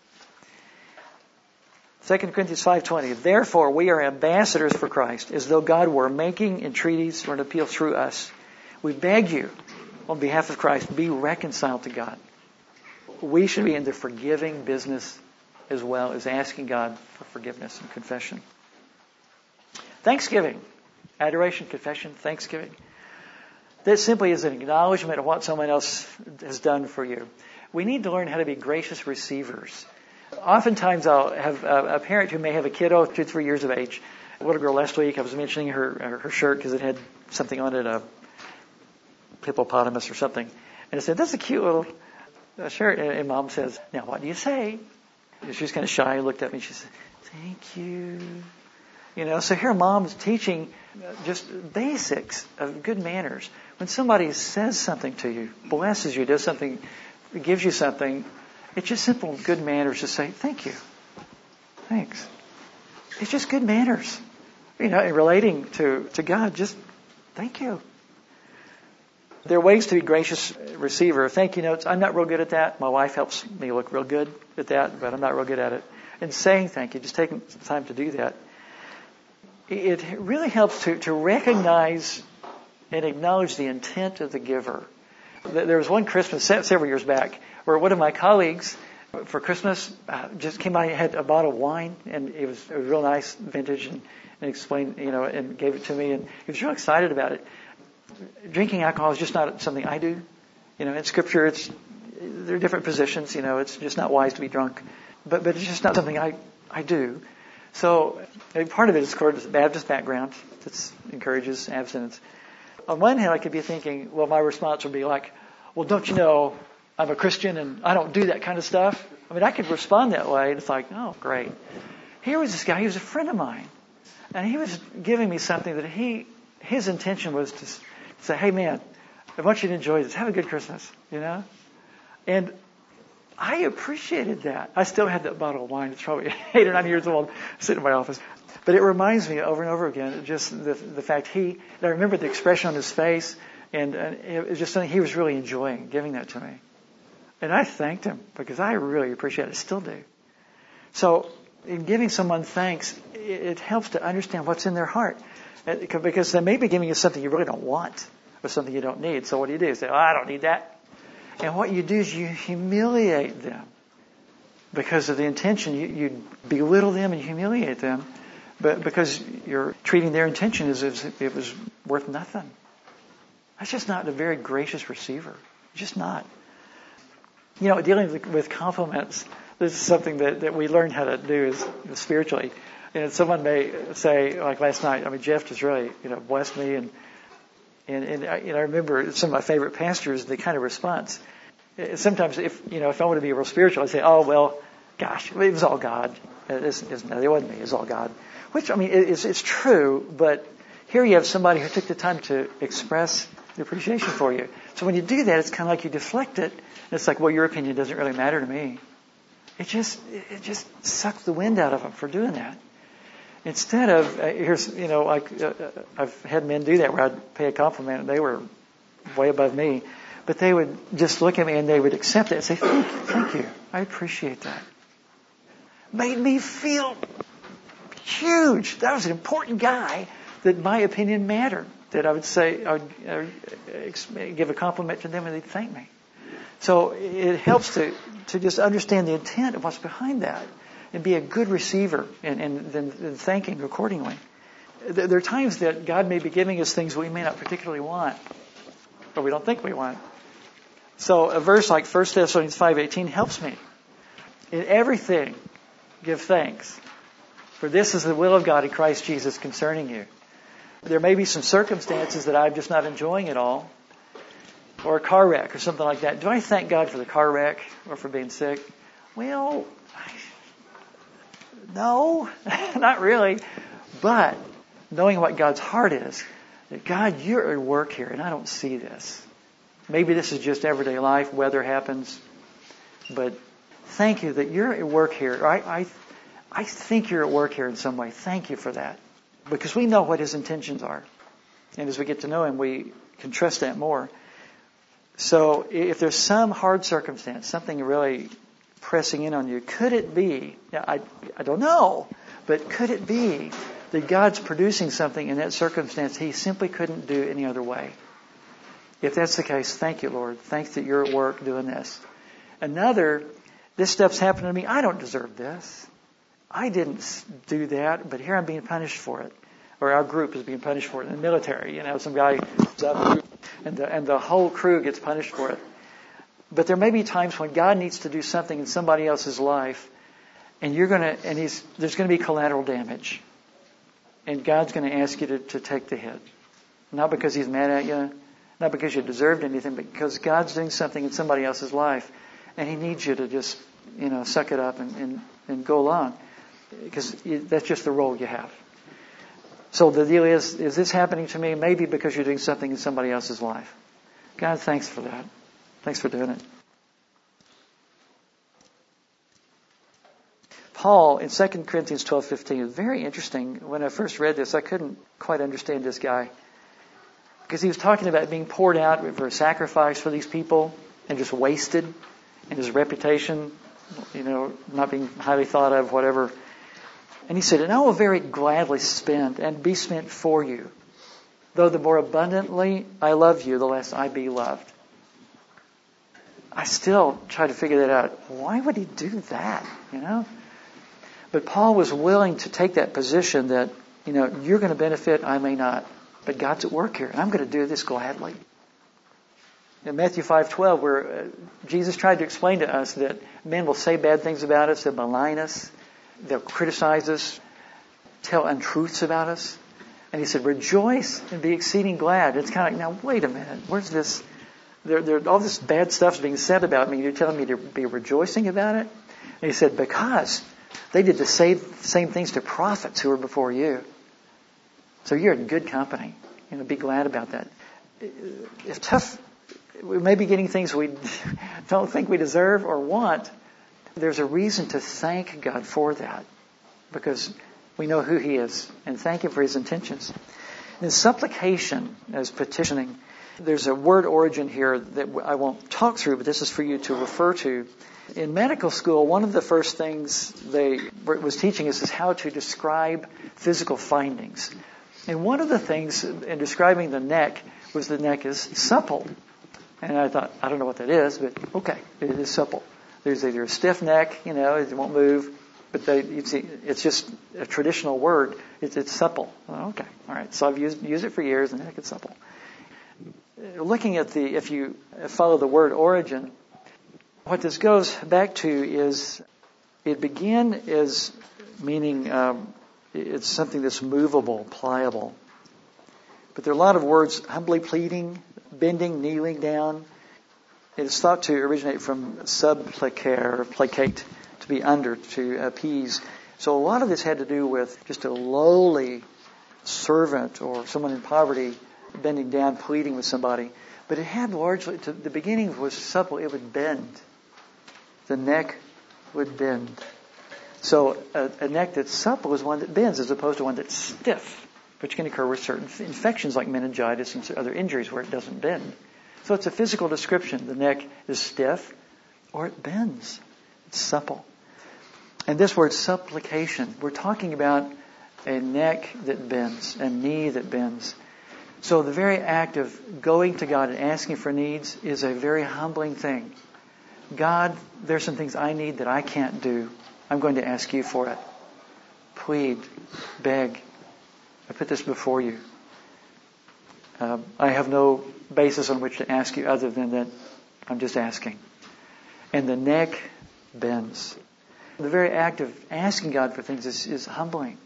Second Corinthians five twenty, therefore we are ambassadors for Christ, as though God were making entreaties or an appeal through us. We beg you, on behalf of Christ, be reconciled to God. We should be in the forgiving business as well as asking God for forgiveness and confession. Thanksgiving. Adoration, confession, thanksgiving. That simply is an acknowledgement of what someone else has done for you. We need to learn how to be gracious receivers. Oftentimes I'll have a parent who may have a kiddo two, three years of age. A little girl last week, I was mentioning her her shirt because it had something on it, a hippopotamus or something. And I said, that's a cute little shirt. And Mom says, now what do you say? And she was kind of shy, looked at me, she said, thank you. You know, so here Mom's teaching just basics of good manners. When somebody says something to you, blesses you, does something, gives you something, it's just simple good manners to say, thank you. Thanks. It's just good manners. You know, in relating to, to God, just thank you. There are ways to be a gracious receiver. Thank you notes. I'm not real good at that. My wife helps me look real good at that, but I'm not real good at it. And saying thank you, just taking some time to do that. It really helps to, to recognize and acknowledge the intent of the giver. There was one Christmas several years back where one of my colleagues for Christmas uh, just came by and had a bottle of wine, and it was a real nice vintage, and, and explained, you know, and gave it to me, and he was real excited about it. Drinking alcohol is just not something I do. You know, in Scripture, it's there are different positions. You know, it's just not wise to be drunk, but but it's just not something I I do. So part of it is, of course, a Baptist background that encourages abstinence. On one hand, I could be thinking, well, my response would be like, well, don't you know, I'm a Christian and I don't do that kind of stuff. I mean, I could respond that way. It's like, oh, great. Here was this guy, he was a friend of mine. And he was giving me something that he, his intention was to say, hey, man, I want you to enjoy this. Have a good Christmas, you know? And I appreciated that. I still have that bottle of wine. It's probably eight or nine years old, sitting in my office. But it reminds me over and over again, just the the fact he, and I remember the expression on his face, and, and it was just something he was really enjoying, giving that to me. And I thanked him, because I really appreciate it, still do. So, in giving someone thanks, it, it helps to understand what's in their heart. Because they may be giving you something you really don't want, or something you don't need. So what do you do? You say, oh, I don't need that. And what you do is you humiliate them. Because of the intention, you, you belittle them and humiliate them. But because you're treating their intention as if it was worth nothing. That's just not a very gracious receiver. Just not. You know, dealing with, with compliments, this is something that, that we learn how to do is, spiritually. And someone may say, like last night, I mean, Jeff just really, you know, blessed me. And, and, and I, you know, I remember some of my favorite pastors, the kind of response. Sometimes if, you know, if I want to be real spiritual, I say, oh, well, gosh, it was all God. It, isn't, it wasn't me, it was all God. Which, I mean, it's, it's true, but here you have somebody who took the time to express their appreciation for you. So when you do that, it's kind of like you deflect it. And it's like, well, your opinion doesn't really matter to me. It just, it just sucks the wind out of them for doing that. Instead of, uh, here's, you know, like, uh, I've had men do that where I'd pay a compliment and they were way above me. But they would just look at me and they would accept it and say, thank you, thank you. I appreciate that. Made me feel huge. That was an important guy that my opinion mattered. That I would say, I would uh, give a compliment to them and they'd thank me. So it helps to, to just understand the intent of what's behind that and be a good receiver and, and then and thanking accordingly. There are times that God may be giving us things we may not particularly want, or we don't think we want. So a verse like First Thessalonians five eighteen helps me. In everything, give thanks. For this is the will of God in Christ Jesus concerning you. There may be some circumstances that I'm just not enjoying at all. Or a car wreck or something like that. Do I thank God for the car wreck or for being sick? Well, no, not really. But knowing what God's heart is, that God, you're at work here and I don't see this. Maybe this is just everyday life, weather happens. But thank you that you're at work here. I, I, I think you're at work here in some way. Thank you for that. Because we know what His intentions are. And as we get to know Him, we can trust that more. So if there's some hard circumstance, something really pressing in on you, could it be, I, I don't know, but could it be that God's producing something in that circumstance He simply couldn't do any other way? If that's the case, thank you, Lord. Thanks that you're at work doing this. Another, this stuff's happened to me. I don't deserve this. I didn't do that, but here I'm being punished for it. Or our group is being punished for it in the military. You know, some guy and the, and the whole crew gets punished for it. But there may be times when God needs to do something in somebody else's life, and you're going to, and he's, there's going to be collateral damage. And God's going to ask you to, to take the hit. Not because He's mad at you, not because you deserved anything, but because God's doing something in somebody else's life, and He needs you to just, you know, suck it up and, and, and go along. Because that's just the role you have. So the deal is, is this happening to me? Maybe because you're doing something in somebody else's life. God, thanks for that. Thanks for doing it. Paul, in Second Corinthians twelve fifteen, is very interesting. When I first read this, I couldn't quite understand this guy. Because he was talking about being poured out for a sacrifice for these people and just wasted, and his reputation, you know, not being highly thought of, whatever. And he said, and I will very gladly spend and be spent for you, though the more abundantly I love you, the less I be loved. I still try to figure that out. Why would he do that, you know? But Paul was willing to take that position that, you know, you're going to benefit, I may not. But God's at work here, and I'm going to do this gladly. In Matthew five twelve, where uh, Jesus tried to explain to us that men will say bad things about us, they'll malign us, they'll criticize us, tell untruths about us. And he said, rejoice and be exceeding glad. It's kind of like, now, wait a minute, where's this? There, there, all this bad stuff's being said about me. You're telling me to be rejoicing about it? And he said, because they did the same, same things to prophets who were before you. So you're in good company. You know, be glad about that. It's tough. We may be getting things we don't think we deserve or want. There's a reason to thank God for that, because we know who He is, and thank Him for His intentions. In supplication, as petitioning, there's a word origin here that I won't talk through, but this is for you to refer to. In medical school, one of the first things they was teaching us is how to describe physical findings. And one of the things in describing the neck was the neck is supple. And I thought, I don't know what that is, but okay, it is supple. There's either a stiff neck, you know, it won't move, but they, it's, it's just a traditional word. It's, it's supple. Well, okay, all right. So I've used, used it for years, and the neck is supple. Looking at the, if you follow the word origin, what this goes back to is it began as meaning um, it's something that's movable, pliable. But there are a lot of words, humbly pleading, bending, kneeling down. It is thought to originate from supplicare, placate, to be under, to appease. So a lot of this had to do with just a lowly servant or someone in poverty bending down, pleading with somebody. But it had largely, to, the beginning was supple, it would bend. The neck would bend. So a, a neck that's supple is one that bends as opposed to one that's stiff, which can occur with certain infections like meningitis and other injuries where it doesn't bend. So it's a physical description. The neck is stiff or it bends. It's supple. And this word supplication, we're talking about a neck that bends, a knee that bends. So the very act of going to God and asking for needs is a very humbling thing. God, there's some things I need that I can't do. I'm going to ask you for it. Plead, beg. I put this before you. Uh, I have no basis on which to ask you other than that I'm just asking. And the neck bends. The very act of asking God for things is, is humbling.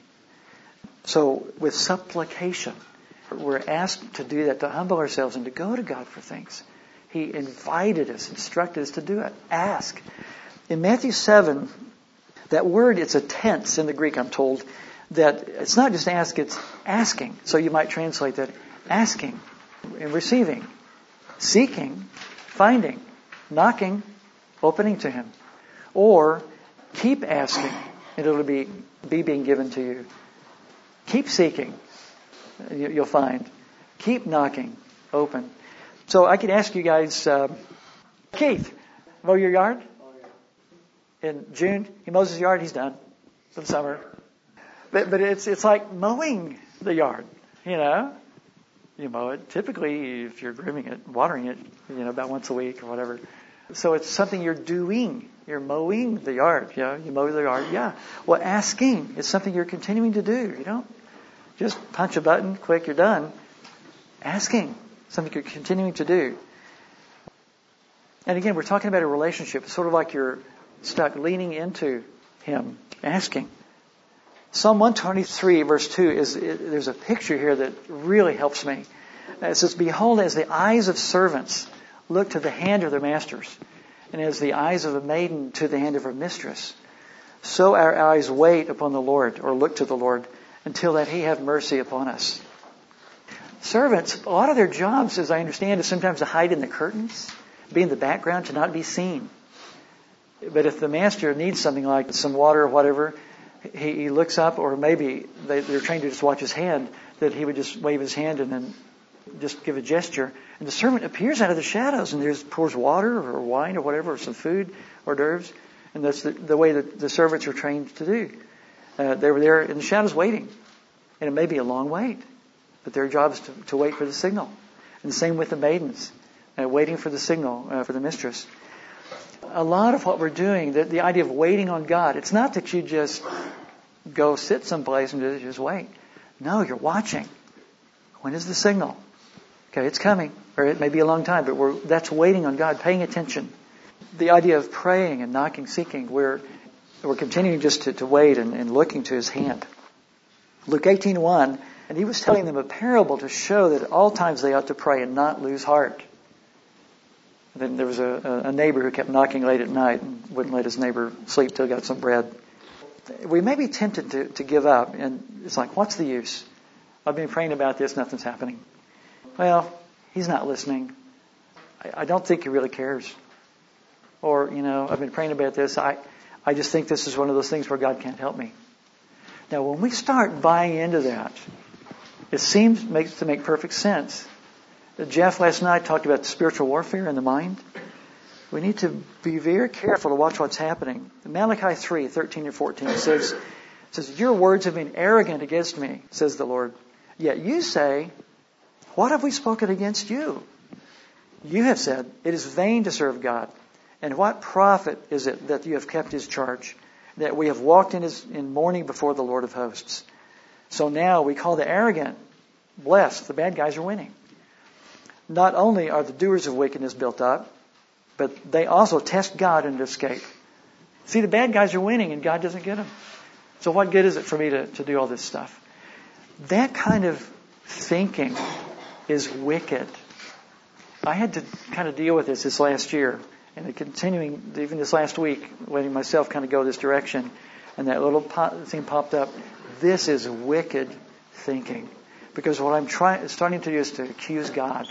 So with supplication, we're asked to do that, to humble ourselves and to go to God for things. He invited us, instructed us to do it. Ask. In Matthew seven, that word, it's a tense in the Greek, I'm told, that it's not just ask, it's asking. So you might translate that asking and receiving, seeking, finding, knocking, opening to Him. Or keep asking and it'll be, be being given to you. Keep seeking, you'll find. Keep knocking, open. So I could ask you guys, uh, Keith, mow your yard? In June, he mows his yard, he's done for the summer. But, but it's it's like mowing the yard, you know. You mow it, typically, if you're grooming it, watering it, you know, about once a week or whatever. So it's something you're doing. You're mowing the yard, you know. You mow the yard, yeah. Well, asking is something you're continuing to do. You don't just punch a button, click, you're done. Asking, something you're continuing to do. And again, we're talking about a relationship. It's sort of like you're stuck leaning into Him, asking. Psalm one twenty-three, verse two, is it, there's a picture here that really helps me. It says, behold, as the eyes of servants look to the hand of their masters, and as the eyes of a maiden to the hand of her mistress, so our eyes wait upon the Lord, or look to the Lord, until that He have mercy upon us. Servants, a lot of their jobs, as I understand, is sometimes to hide in the curtains, be in the background, to not be seen. But if the master needs something like some water or whatever, he, he looks up, or maybe they, they're trained to just watch his hand, that he would just wave his hand and then just give a gesture, and the servant appears out of the shadows, and there's pours water or wine or whatever, or some food, hors d'oeuvres, and that's the, the way that the servants are trained to do. Uh, they were there in the shadows waiting, and it may be a long wait, but their job is to, to wait for the signal. And the same with the maidens, uh, waiting for the signal uh, for the mistress. A lot of what we're doing, the, the idea of waiting on God, it's not that you just go sit someplace and just wait. No, you're watching. When is the signal? Okay, it's coming, or it may be a long time, but we're, that's waiting on God, paying attention. The idea of praying and knocking, seeking, we're, we're continuing just to, to wait and, and looking to His hand. Luke eighteen one, and He was telling them a parable to show that at all times they ought to pray and not lose heart. Then there was a, a neighbor who kept knocking late at night and wouldn't let his neighbor sleep till he got some bread. We may be tempted to, to give up, and it's like, what's the use? I've been praying about this, nothing's happening. Well, He's not listening. I, I don't think He really cares. Or, you know, I've been praying about this. I, I just think this is one of those things where God can't help me. Now, when we start buying into that, it seems makes to make perfect sense. Jeff last night talked about spiritual warfare in the mind. We need to be very careful to watch what's happening. Malachi three, thirteen and fourteen says, says, your words have been arrogant against me, says the Lord. Yet you say, what have we spoken against you? You have said, it is vain to serve God. And what profit is it that you have kept His charge, that we have walked in His in mourning before the Lord of hosts? So now we call the arrogant blessed. The bad guys are winning. Not only are the doers of wickedness built up, but they also test God and escape. See, the bad guys are winning and God doesn't get them. So what good is it for me to, to do all this stuff? That kind of thinking is wicked. I had to kind of deal with this this last year, and continuing even this last week, letting myself kind of go this direction, and that little pop, thing popped up. This is wicked thinking, because what I'm trying, starting to do is to accuse God,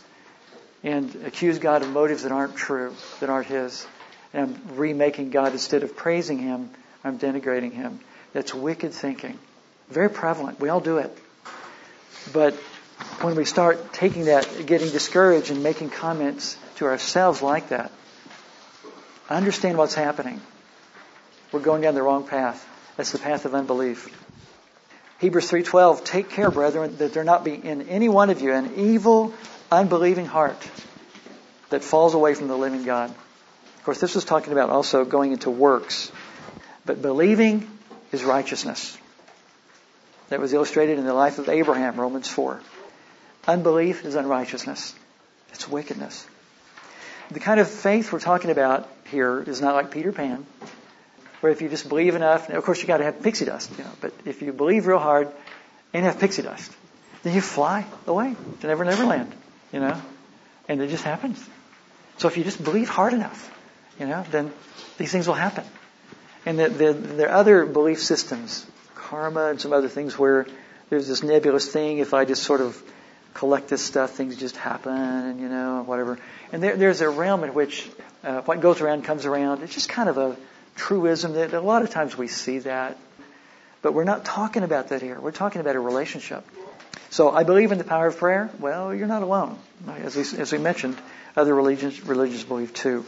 and accuse God of motives that aren't true, that aren't His, and I'm remaking God instead of praising Him. I'm denigrating Him. That's wicked thinking, very prevalent. We all do it, but when we start taking that, getting discouraged and making comments to ourselves like that, understand what's happening. We're going down the wrong path. That's the path of unbelief. Hebrews three twelve, take care, brethren, that there not be in any one of you an evil, unbelieving heart that falls away from the living God. Of course, this was talking about also going into works. But believing is righteousness. That was illustrated in the life of Abraham, Romans four. Unbelief is unrighteousness. It's wickedness. The kind of faith we're talking about here is not like Peter Pan, where if you just believe enough, of course you got to have pixie dust, you know, but if you believe real hard and have pixie dust, then you fly away to Never Never Land, you know, and it just happens. So if you just believe hard enough, you know, then these things will happen. And the, the, there are other belief systems, karma and some other things where there's this nebulous thing. If I just sort of collect this stuff, things just happen, and you know, whatever. And there, there's a realm in which uh, what goes around comes around. It's just kind of a truism that a lot of times we see that, but we're not talking about that here. We're talking about a relationship. So I believe in the power of prayer. Well, you're not alone, as we as we mentioned. Other religions religions believe too.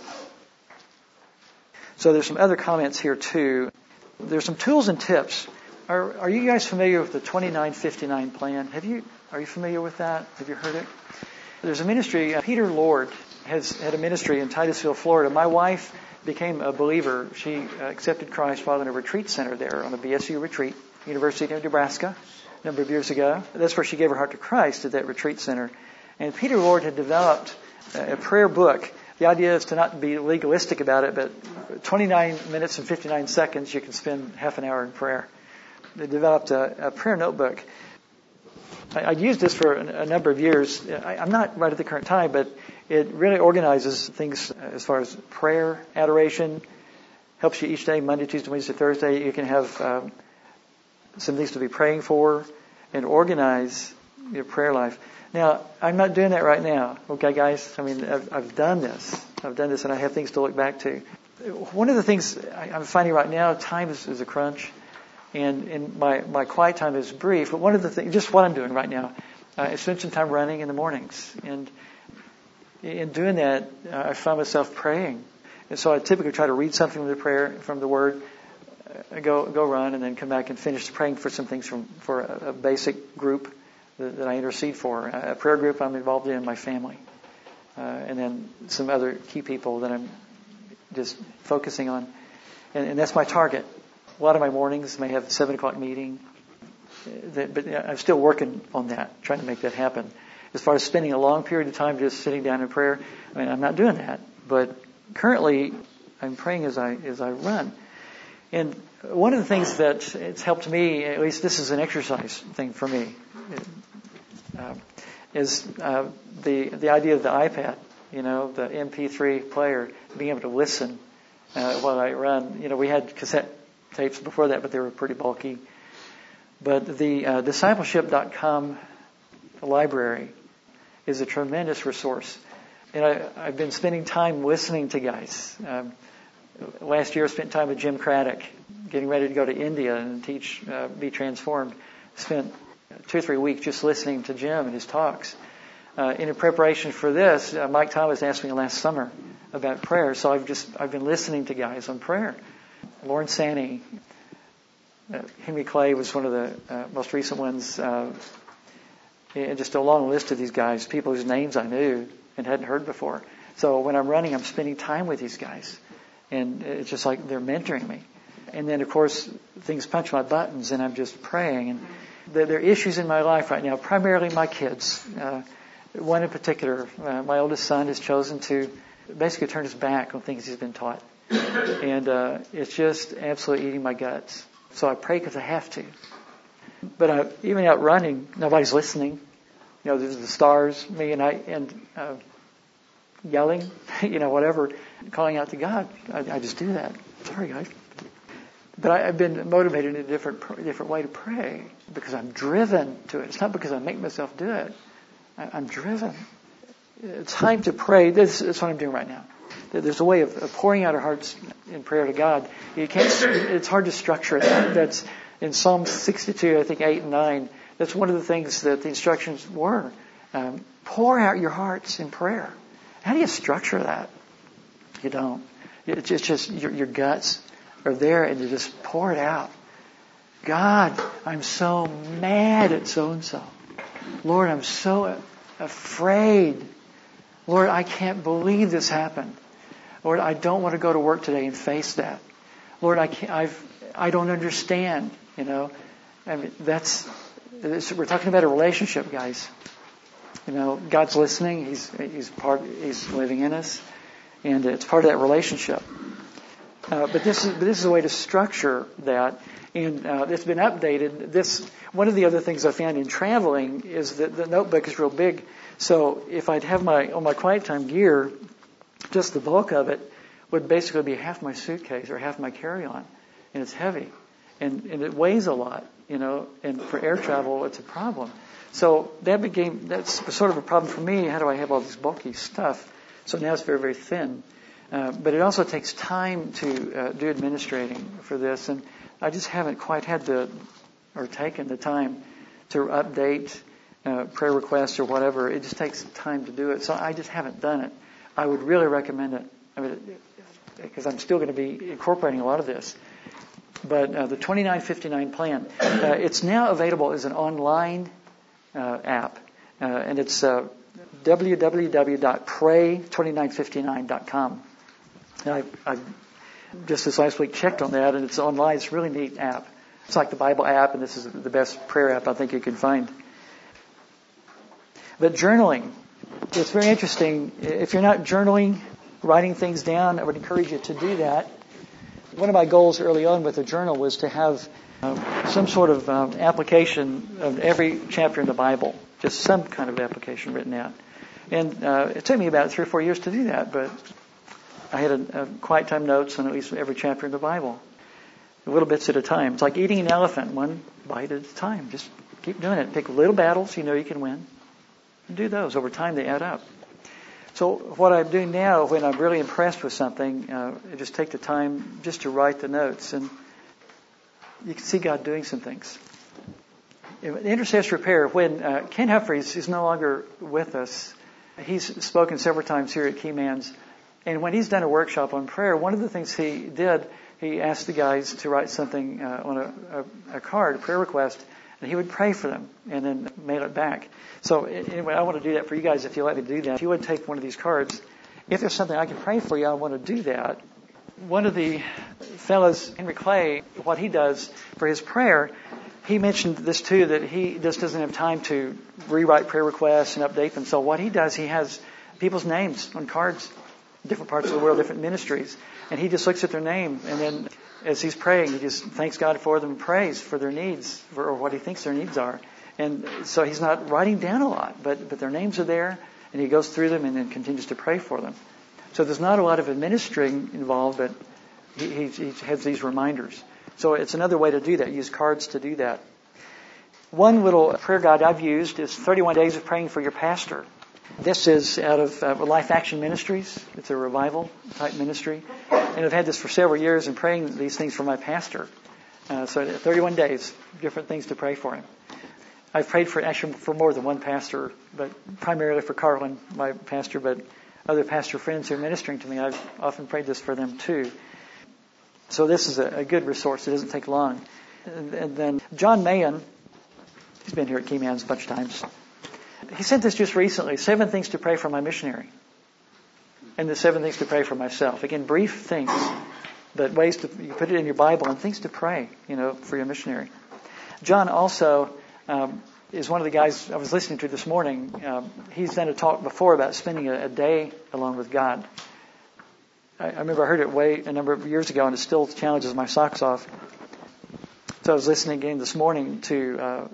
So there's some other comments here too. There's some tools and tips. Are are you guys familiar with the twenty-nine fifty-nine plan? Have you are you familiar with that? Have you heard it? There's a ministry. Uh, Peter Lord has had a ministry in Titusville, Florida. My wife became a believer. She uh, accepted Christ while in a retreat center there on a B S U retreat, University of Nebraska, a number of years ago. That's where she gave her heart to Christ, at that retreat center. And Peter Lord had developed a prayer book. The idea is to not be legalistic about it, but twenty-nine minutes and fifty-nine seconds, you can spend half an hour in prayer. They developed a, a prayer notebook. I, I used this for a, a number of years. I, I'm not right at the current time, but it really organizes things as far as prayer, adoration, helps you each day, Monday, Tuesday, Wednesday, Thursday. You can have um, some things to be praying for and organize your prayer life. Now, I'm not doing that right now. Okay, guys? I mean, I've, I've done this. I've done this, and I have things to look back to. One of the things I, I'm finding right now, time is, is a crunch, and, and my, my quiet time is brief. But one of the things, just what I'm doing right now, I spend some time running in the mornings. And in doing that, uh, I find myself praying. And so I typically try to read something from the prayer, from the Word, uh, go go run, and then come back and finish praying for some things from for a, a basic group that, that I intercede for. A prayer group I'm involved in, my family. Uh, and then some other key people that I'm just focusing on. And, and that's my target. A lot of my mornings may have a seven o'clock meeting. That, but I'm still working on that, trying to make that happen. As far as spending a long period of time just sitting down in prayer, I mean, I'm not doing that. But currently, I'm praying as I as I run. And one of the things that it's helped me, at least this is an exercise thing for me, uh, is uh, the the idea of the iPad. You know, the M P three player, being able to listen uh, while I run. You know, we had cassette tapes before that, but they were pretty bulky. But the uh, discipleship dot com library is a tremendous resource. And I, I've been spending time listening to guys. Um, last year I spent time with Jim Craddock, getting ready to go to India and teach uh, Be Transformed. Spent two or three weeks just listening to Jim and his talks. Uh, and in preparation for this, uh, Mike Thomas asked me last summer about prayer. So I've just I've been listening to guys on prayer. Lauren Sanney, Uh, Henry Clay was one of the uh, most recent ones. Uh, and just a long list of these guys, people whose names I knew and hadn't heard before. So when I'm running, I'm spending time with these guys. And it's just like they're mentoring me. And then, of course, things punch my buttons and I'm just praying. And there, there are issues in my life right now, primarily my kids. Uh, one in particular, uh, my oldest son has chosen to basically turn his back on things he's been taught. And uh, it's just absolutely eating my guts. So I pray because I have to. But I, even out running, nobody's listening. You know, there's the stars, me and I, and uh, yelling, you know, whatever, calling out to God. I, I just do that. Sorry, guys. But I, I've been motivated in a different different way to pray because I'm driven to it. It's not because I make myself do it. I, I'm driven. It's time to pray. This is what I'm doing right now. There's a way of pouring out our hearts in prayer to God. You can't. It's hard to structure that. That's in Psalm sixty-two, I think eight and nine. That's one of the things that the instructions were. Um, pour out your hearts in prayer. How do you structure that? You don't. It's just, it's just your, your guts are there, and you just pour it out. God, I'm so mad at so and so. Lord, I'm so afraid. Lord, I can't believe this happened. Lord, I don't want to go to work today and face that. Lord, I can't, I've, I don't understand, you know. I mean, that's, we're talking about a relationship, guys. You know, God's listening. He's, he's part, He's living in us. And it's part of that relationship. Uh, but this is, but this is a way to structure that. And, uh, it's been updated. This, one of the other things I found in traveling is that the notebook is real big. So if I'd have my, on my quiet time gear, just the bulk of it would basically be half my suitcase or half my carry-on. And it's heavy. And, and it weighs a lot, you know, and for air travel, it's a problem. So that became, that's sort of a problem for me. How do I have all this bulky stuff? So now it's very, very thin. Uh, but it also takes time to uh, do administrating for this. And I just haven't quite had the, or taken the time to update uh, prayer requests or whatever. It just takes time to do it. So I just haven't done it. I would really recommend it. I mean, because I'm still going to be incorporating a lot of this. But uh, the twenty-nine fifty-nine plan, uh, it's now available as an online uh, app. Uh, and it's uh, w w w dot pray twenty-nine fifty-nine dot com. I, I just this last week checked on that, and it's online. It's a really neat app. It's like the Bible app, and this is the best prayer app I think you can find. But journaling, it's very interesting. If you're not journaling, writing things down, I would encourage you to do that. One of my goals early on with the journal was to have uh, some sort of um, application of every chapter in the Bible, just some kind of application written out. And uh, it took me about three or four years to do that, but I had a, a quiet time notes on at least every chapter in the Bible, little bits at a time. It's like eating an elephant, one bite at a time. Just keep doing it. Pick little battles you know you can win, and do those. Over time, they add up. So what I'm doing now, when I'm really impressed with something, uh, I just take the time just to write the notes, and you can see God doing some things. intercessory prayer, when uh, Ken Humphreys is no longer with us, he's spoken several times here at Key Man's, and when he's done a workshop on prayer, one of the things he did, he asked the guys to write something uh, on a, a, a card, a prayer request, and he would pray for them and then mail it back. So anyway, I want to do that for you guys if you let me do that. If you would take one of these cards, if there's something I can pray for you, I want to do that. One of the fellows, Henry Clay, what he does for his prayer, he mentioned this too, that he just doesn't have time to rewrite prayer requests and update them. So what he does, he has people's names on cards, different parts of the world, different ministries, and he just looks at their name, and then as he's praying, he just thanks God for them and prays for their needs, for, or what he thinks their needs are. And so he's not writing down a lot, but, but their names are there, and he goes through them and then continues to pray for them. So there's not a lot of administering involved, but he, he, he has these reminders. So it's another way to do that. Use cards to do that. One little prayer guide I've used is thirty-one Days of Praying for Your Pastor. This is out of uh, Life Action Ministries. It's a revival type ministry. And I've had this for several years and praying these things for my pastor. Uh, so thirty-one days, different things to pray for him. I've prayed for actually for more than one pastor, but primarily for Carlin, my pastor, but other pastor friends who are ministering to me, I've often prayed this for them too. So this is a, a good resource. It doesn't take long. And, and then John Mahan, he's been here at Key Man's a bunch of times. He sent this just recently, seven things to pray for my missionary. And the seven things to pray for myself. Again, brief things, but ways to, you put it in your Bible and things to pray, you know, for your missionary. John also um, is one of the guys I was listening to this morning. Um, he's done a talk before about spending a, a day alone with God. I, I remember I heard it way a number of years ago, and it still challenges my socks off. So I was listening again this morning to uh,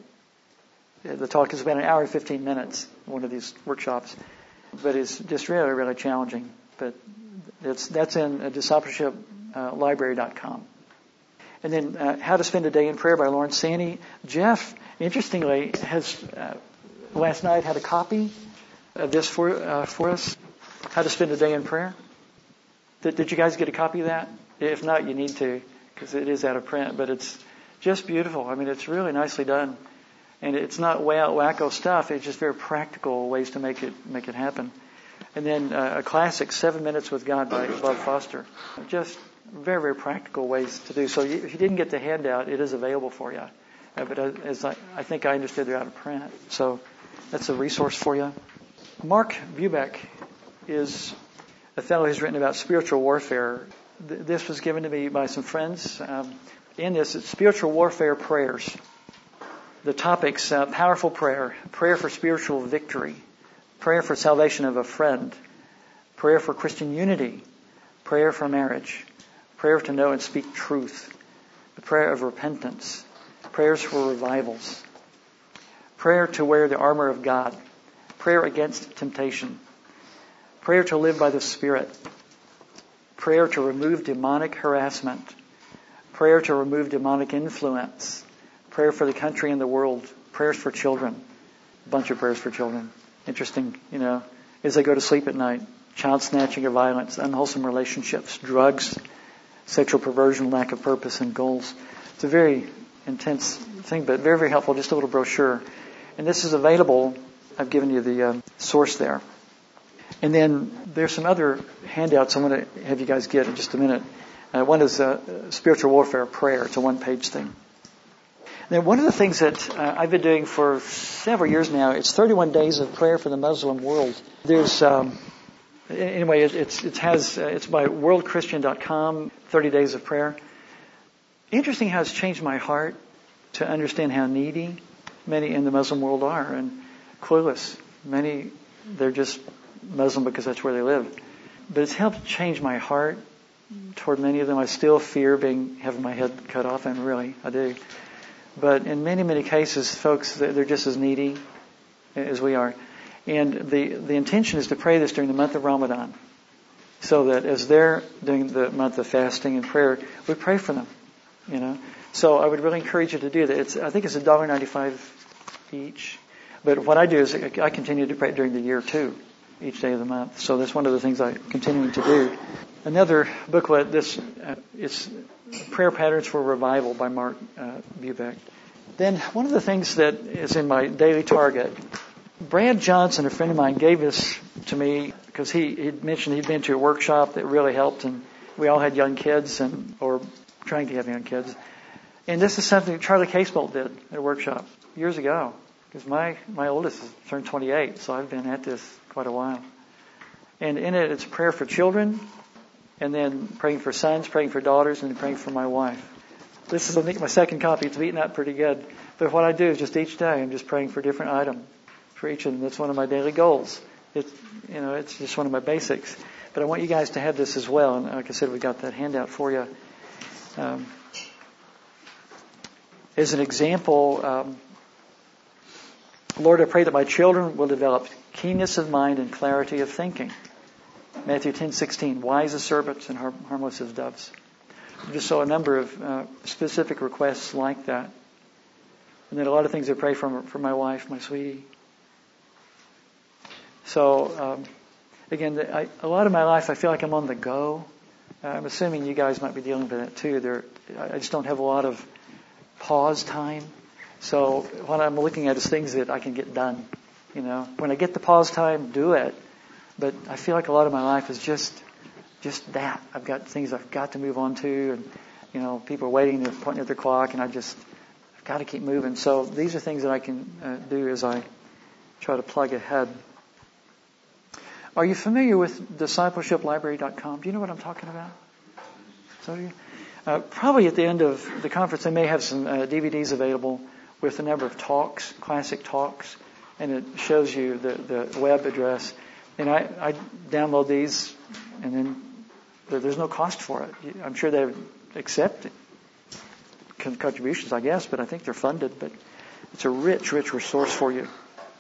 the talk. Is about an hour and fifteen minutes, one of these workshops. But it's just really, really challenging. But it's, that's in uh, discipleship library dot com. And then uh, How to Spend a Day in Prayer by Lawrence Sanney. Jeff, interestingly, has uh, last night had a copy of this for uh, for us. How to Spend a Day in Prayer. Did, did you guys get a copy of that? If not, you need to, because it is out of print. But it's just beautiful. I mean, it's really nicely done. And it's not way out wacko stuff. It's just very practical ways to make it make it happen. And then uh, a classic, Seven Minutes with God by Bob Foster. Just very, very practical ways to do. So if you didn't get the handout, it is available for you. Uh, but as I, I think I understood, they're out of print. So that's a resource for you. Mark Bubeck is a fellow who's written about spiritual warfare. Th- this was given to me by some friends. Um, in this, it's spiritual warfare prayers. The topics, uh, powerful prayer, prayer for spiritual victory, prayer for salvation of a friend, prayer for Christian unity, prayer for marriage, prayer to know and speak truth, the prayer of repentance, prayers for revivals, prayer to wear the armor of God, prayer against temptation, prayer to live by the Spirit, prayer to remove demonic harassment, prayer to remove demonic influence, prayer for the country and the world, prayers for children, a bunch of prayers for children. Interesting, you know, as they go to sleep at night, child snatching or violence, unwholesome relationships, drugs, sexual perversion, lack of purpose and goals. It's a very intense thing, but very, very helpful, just a little brochure. And this is available. I've given you the uh, source there. And then there's some other handouts I want to have you guys get in just a minute. Uh, one is uh, Spiritual Warfare Prayer. It's a one-page thing. Now, one of the things that uh, I've been doing for several years now, it's thirty-one Days of Prayer for the Muslim World. There's, um, anyway, it, it's, it has, uh, it's by world christian dot com, thirty Days of Prayer. Interesting how it's changed my heart to understand how needy many in the Muslim world are and clueless. Many, they're just Muslim because that's where they live. But it's helped change my heart toward many of them. I still fear being, having my head cut off, and really, I do. But in many, many cases, folks, they're just as needy as we are. And the, the intention is to pray this during the month of Ramadan, so that as they're doing the month of fasting and prayer, we pray for them, you know. So I would really encourage you to do that. It's, I think it's one dollar ninety-five each. But what I do is I continue to pray during the year, too, each day of the month. So that's one of the things I'm continuing to do. Another booklet, this uh, it's Prayer Patterns for Revival by Mark uh, Bubeck. Then one of the things that is in my daily target, Brad Johnson, a friend of mine, gave this to me because he he'd mentioned he'd been to a workshop that really helped, and we all had young kids and or trying to have young kids. And this is something that Charlie Casebolt did at a workshop years ago, because my, my oldest has turned twenty-eight, so I've been at this quite a while. And in it, it's prayer for children, and then praying for sons, praying for daughters, and then praying for my wife. This is, I think, my second copy. It's beaten up pretty good. But what I do is just each day, I'm just praying for a different item for each of them. That's one of my daily goals. It's, you know, it's just one of my basics. But I want you guys to have this as well. And like I said, we've got that handout for you. Um, as an example, um, Lord, I pray that my children will develop keenness of mind and clarity of thinking. Matthew ten sixteen, wise as serpents and harmless as doves. I just saw a number of uh, specific requests like that. And then a lot of things I pray for, for my wife, my sweetie. So, um, again, the, I, a lot of my life I feel like I'm on the go. Uh, I'm assuming you guys might be dealing with that too. There, I just don't have a lot of pause time. So what I'm looking at is things that I can get done. You know, when I get the pause time, do it. But I feel like a lot of my life is just just that. I've got things I've got to move on to, and you know, people are waiting, they're pointing at their clock, and I just I've got to keep moving. So these are things that I can uh, do as I try to plug ahead. Are you familiar with discipleship library dot com? Do you know what I'm talking about? So you, uh, probably at the end of the conference, they may have some uh, D V Ds available with a number of talks, classic talks, and it shows you the, the web address. And I, I download these, and then there's no cost for it. I'm sure they accept contributions, I guess, but I think they're funded. But it's a rich, rich resource for you.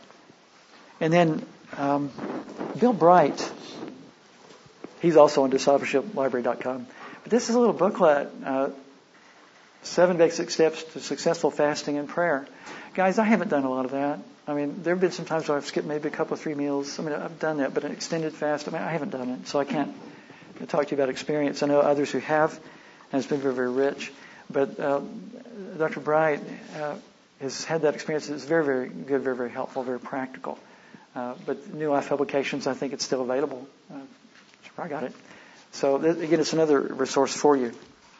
And then um, Bill Bright, he's also on discipleship library dot com. But this is a little booklet, uh, Seven Basic Steps to Successful Fasting and Prayer. Guys, I haven't done a lot of that. I mean, there have been some times where I've skipped maybe a couple of three meals. I mean, I've done that, but an extended fast, I mean, I haven't done it, so I can't talk to you about experience. I know others who have, and it's been very, very rich. But uh, Doctor Bright uh, has had that experience. It's very, very good, very, very helpful, very practical. Uh, but New Life Publications, I think it's still available. Uh, I got it. So, again, it's another resource for you.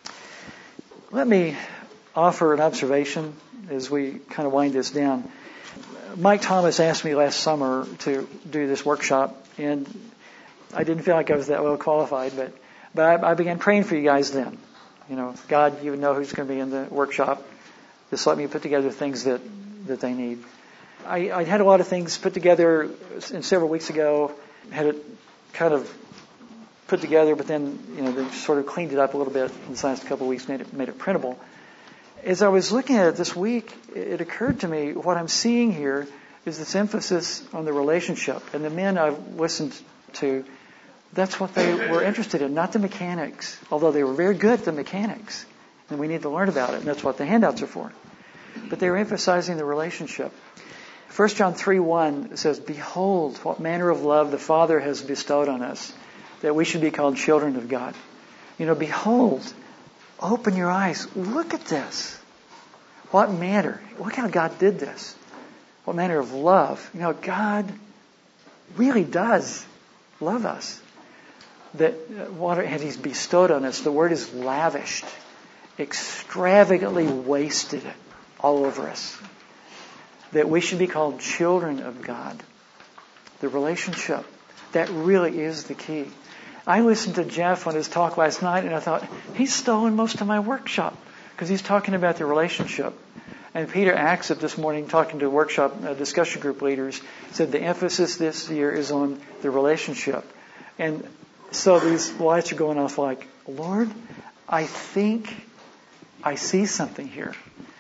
Let me offer an observation as we kind of wind this down. Mike Thomas asked me last summer to do this workshop, and I didn't feel like I was that well qualified, but but I, I began praying for you guys then. You know, God, you know who's going to be in the workshop. Just let me put together things that, that they need. I, I had a lot of things put together in several weeks ago, had it kind of put together, but then, you know, they sort of cleaned it up a little bit in the last couple of weeks, made it, made it printable. As I was looking at it this week, it occurred to me what I'm seeing here is this emphasis on the relationship. And the men I've listened to, that's what they were interested in, not the mechanics, although they were very good at the mechanics. And we need to learn about it, and that's what the handouts are for. But they were emphasizing the relationship. First John three one says, "Behold, what manner of love the Father has bestowed on us, that we should be called children of God." You know, behold, open your eyes. Look at this. What manner? Look how God did this. What manner of love? You know, God really does love us. That what had He bestowed on us, the word is lavished, extravagantly wasted it all over us. That we should be called children of God. The relationship, that really is the key. I listened to Jeff on his talk last night, and I thought, he's stolen most of my workshop, because he's talking about the relationship. And Peter Axel this morning, talking to workshop uh, discussion group leaders, said the emphasis this year is on the relationship. And so these lights are going off like, Lord, I think I see something here.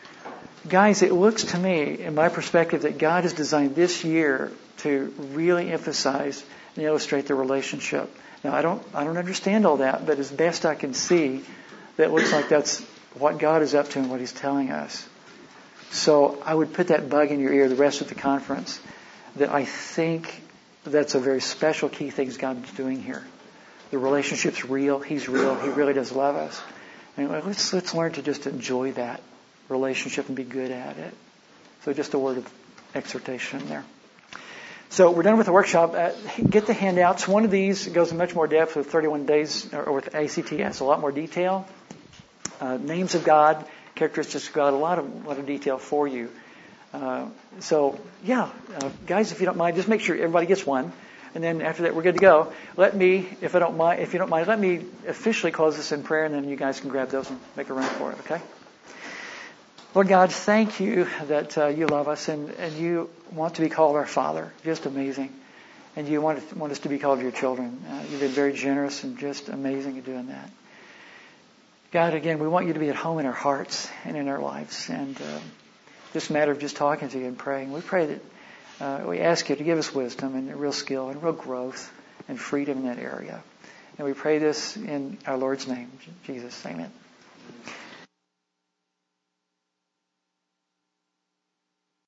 Guys, it looks to me, in my perspective, that God has designed this year to really emphasize and illustrate the relationship. Now, I don't, I don't understand all that, but as best I can see, that looks like that's what God is up to and what He's telling us. So I would put that bug in your ear the rest of the conference, that I think that's a very special key thing God's doing here. The relationship's real. He's real. He really does love us. And let's let's learn to just enjoy that relationship and be good at it. So just a word of exhortation there. So we're done with the workshop. Uh, get the handouts. One of these goes in much more depth with thirty-one days, or with A C T S, a lot more detail. Uh, names of God, characteristics of God, a lot of, a lot of detail for you. Uh, so, yeah, uh, guys, if you don't mind, just make sure everybody gets one. And then after that, we're good to go. Let me, if I don't mind, if you don't mind, let me officially close this in prayer, and then you guys can grab those and make a run for it, okay? Lord God, thank you that uh, you love us and, and you want to be called our Father. Just amazing. And you want, to, want us to be called your children. Uh, you've been very generous and just amazing at doing that. God, again, we want you to be at home in our hearts and in our lives. And uh, this matter of just talking to you and praying, we pray that uh, we ask you to give us wisdom and real skill and real growth and freedom in that area. And we pray this in our Lord's name, Jesus. Amen.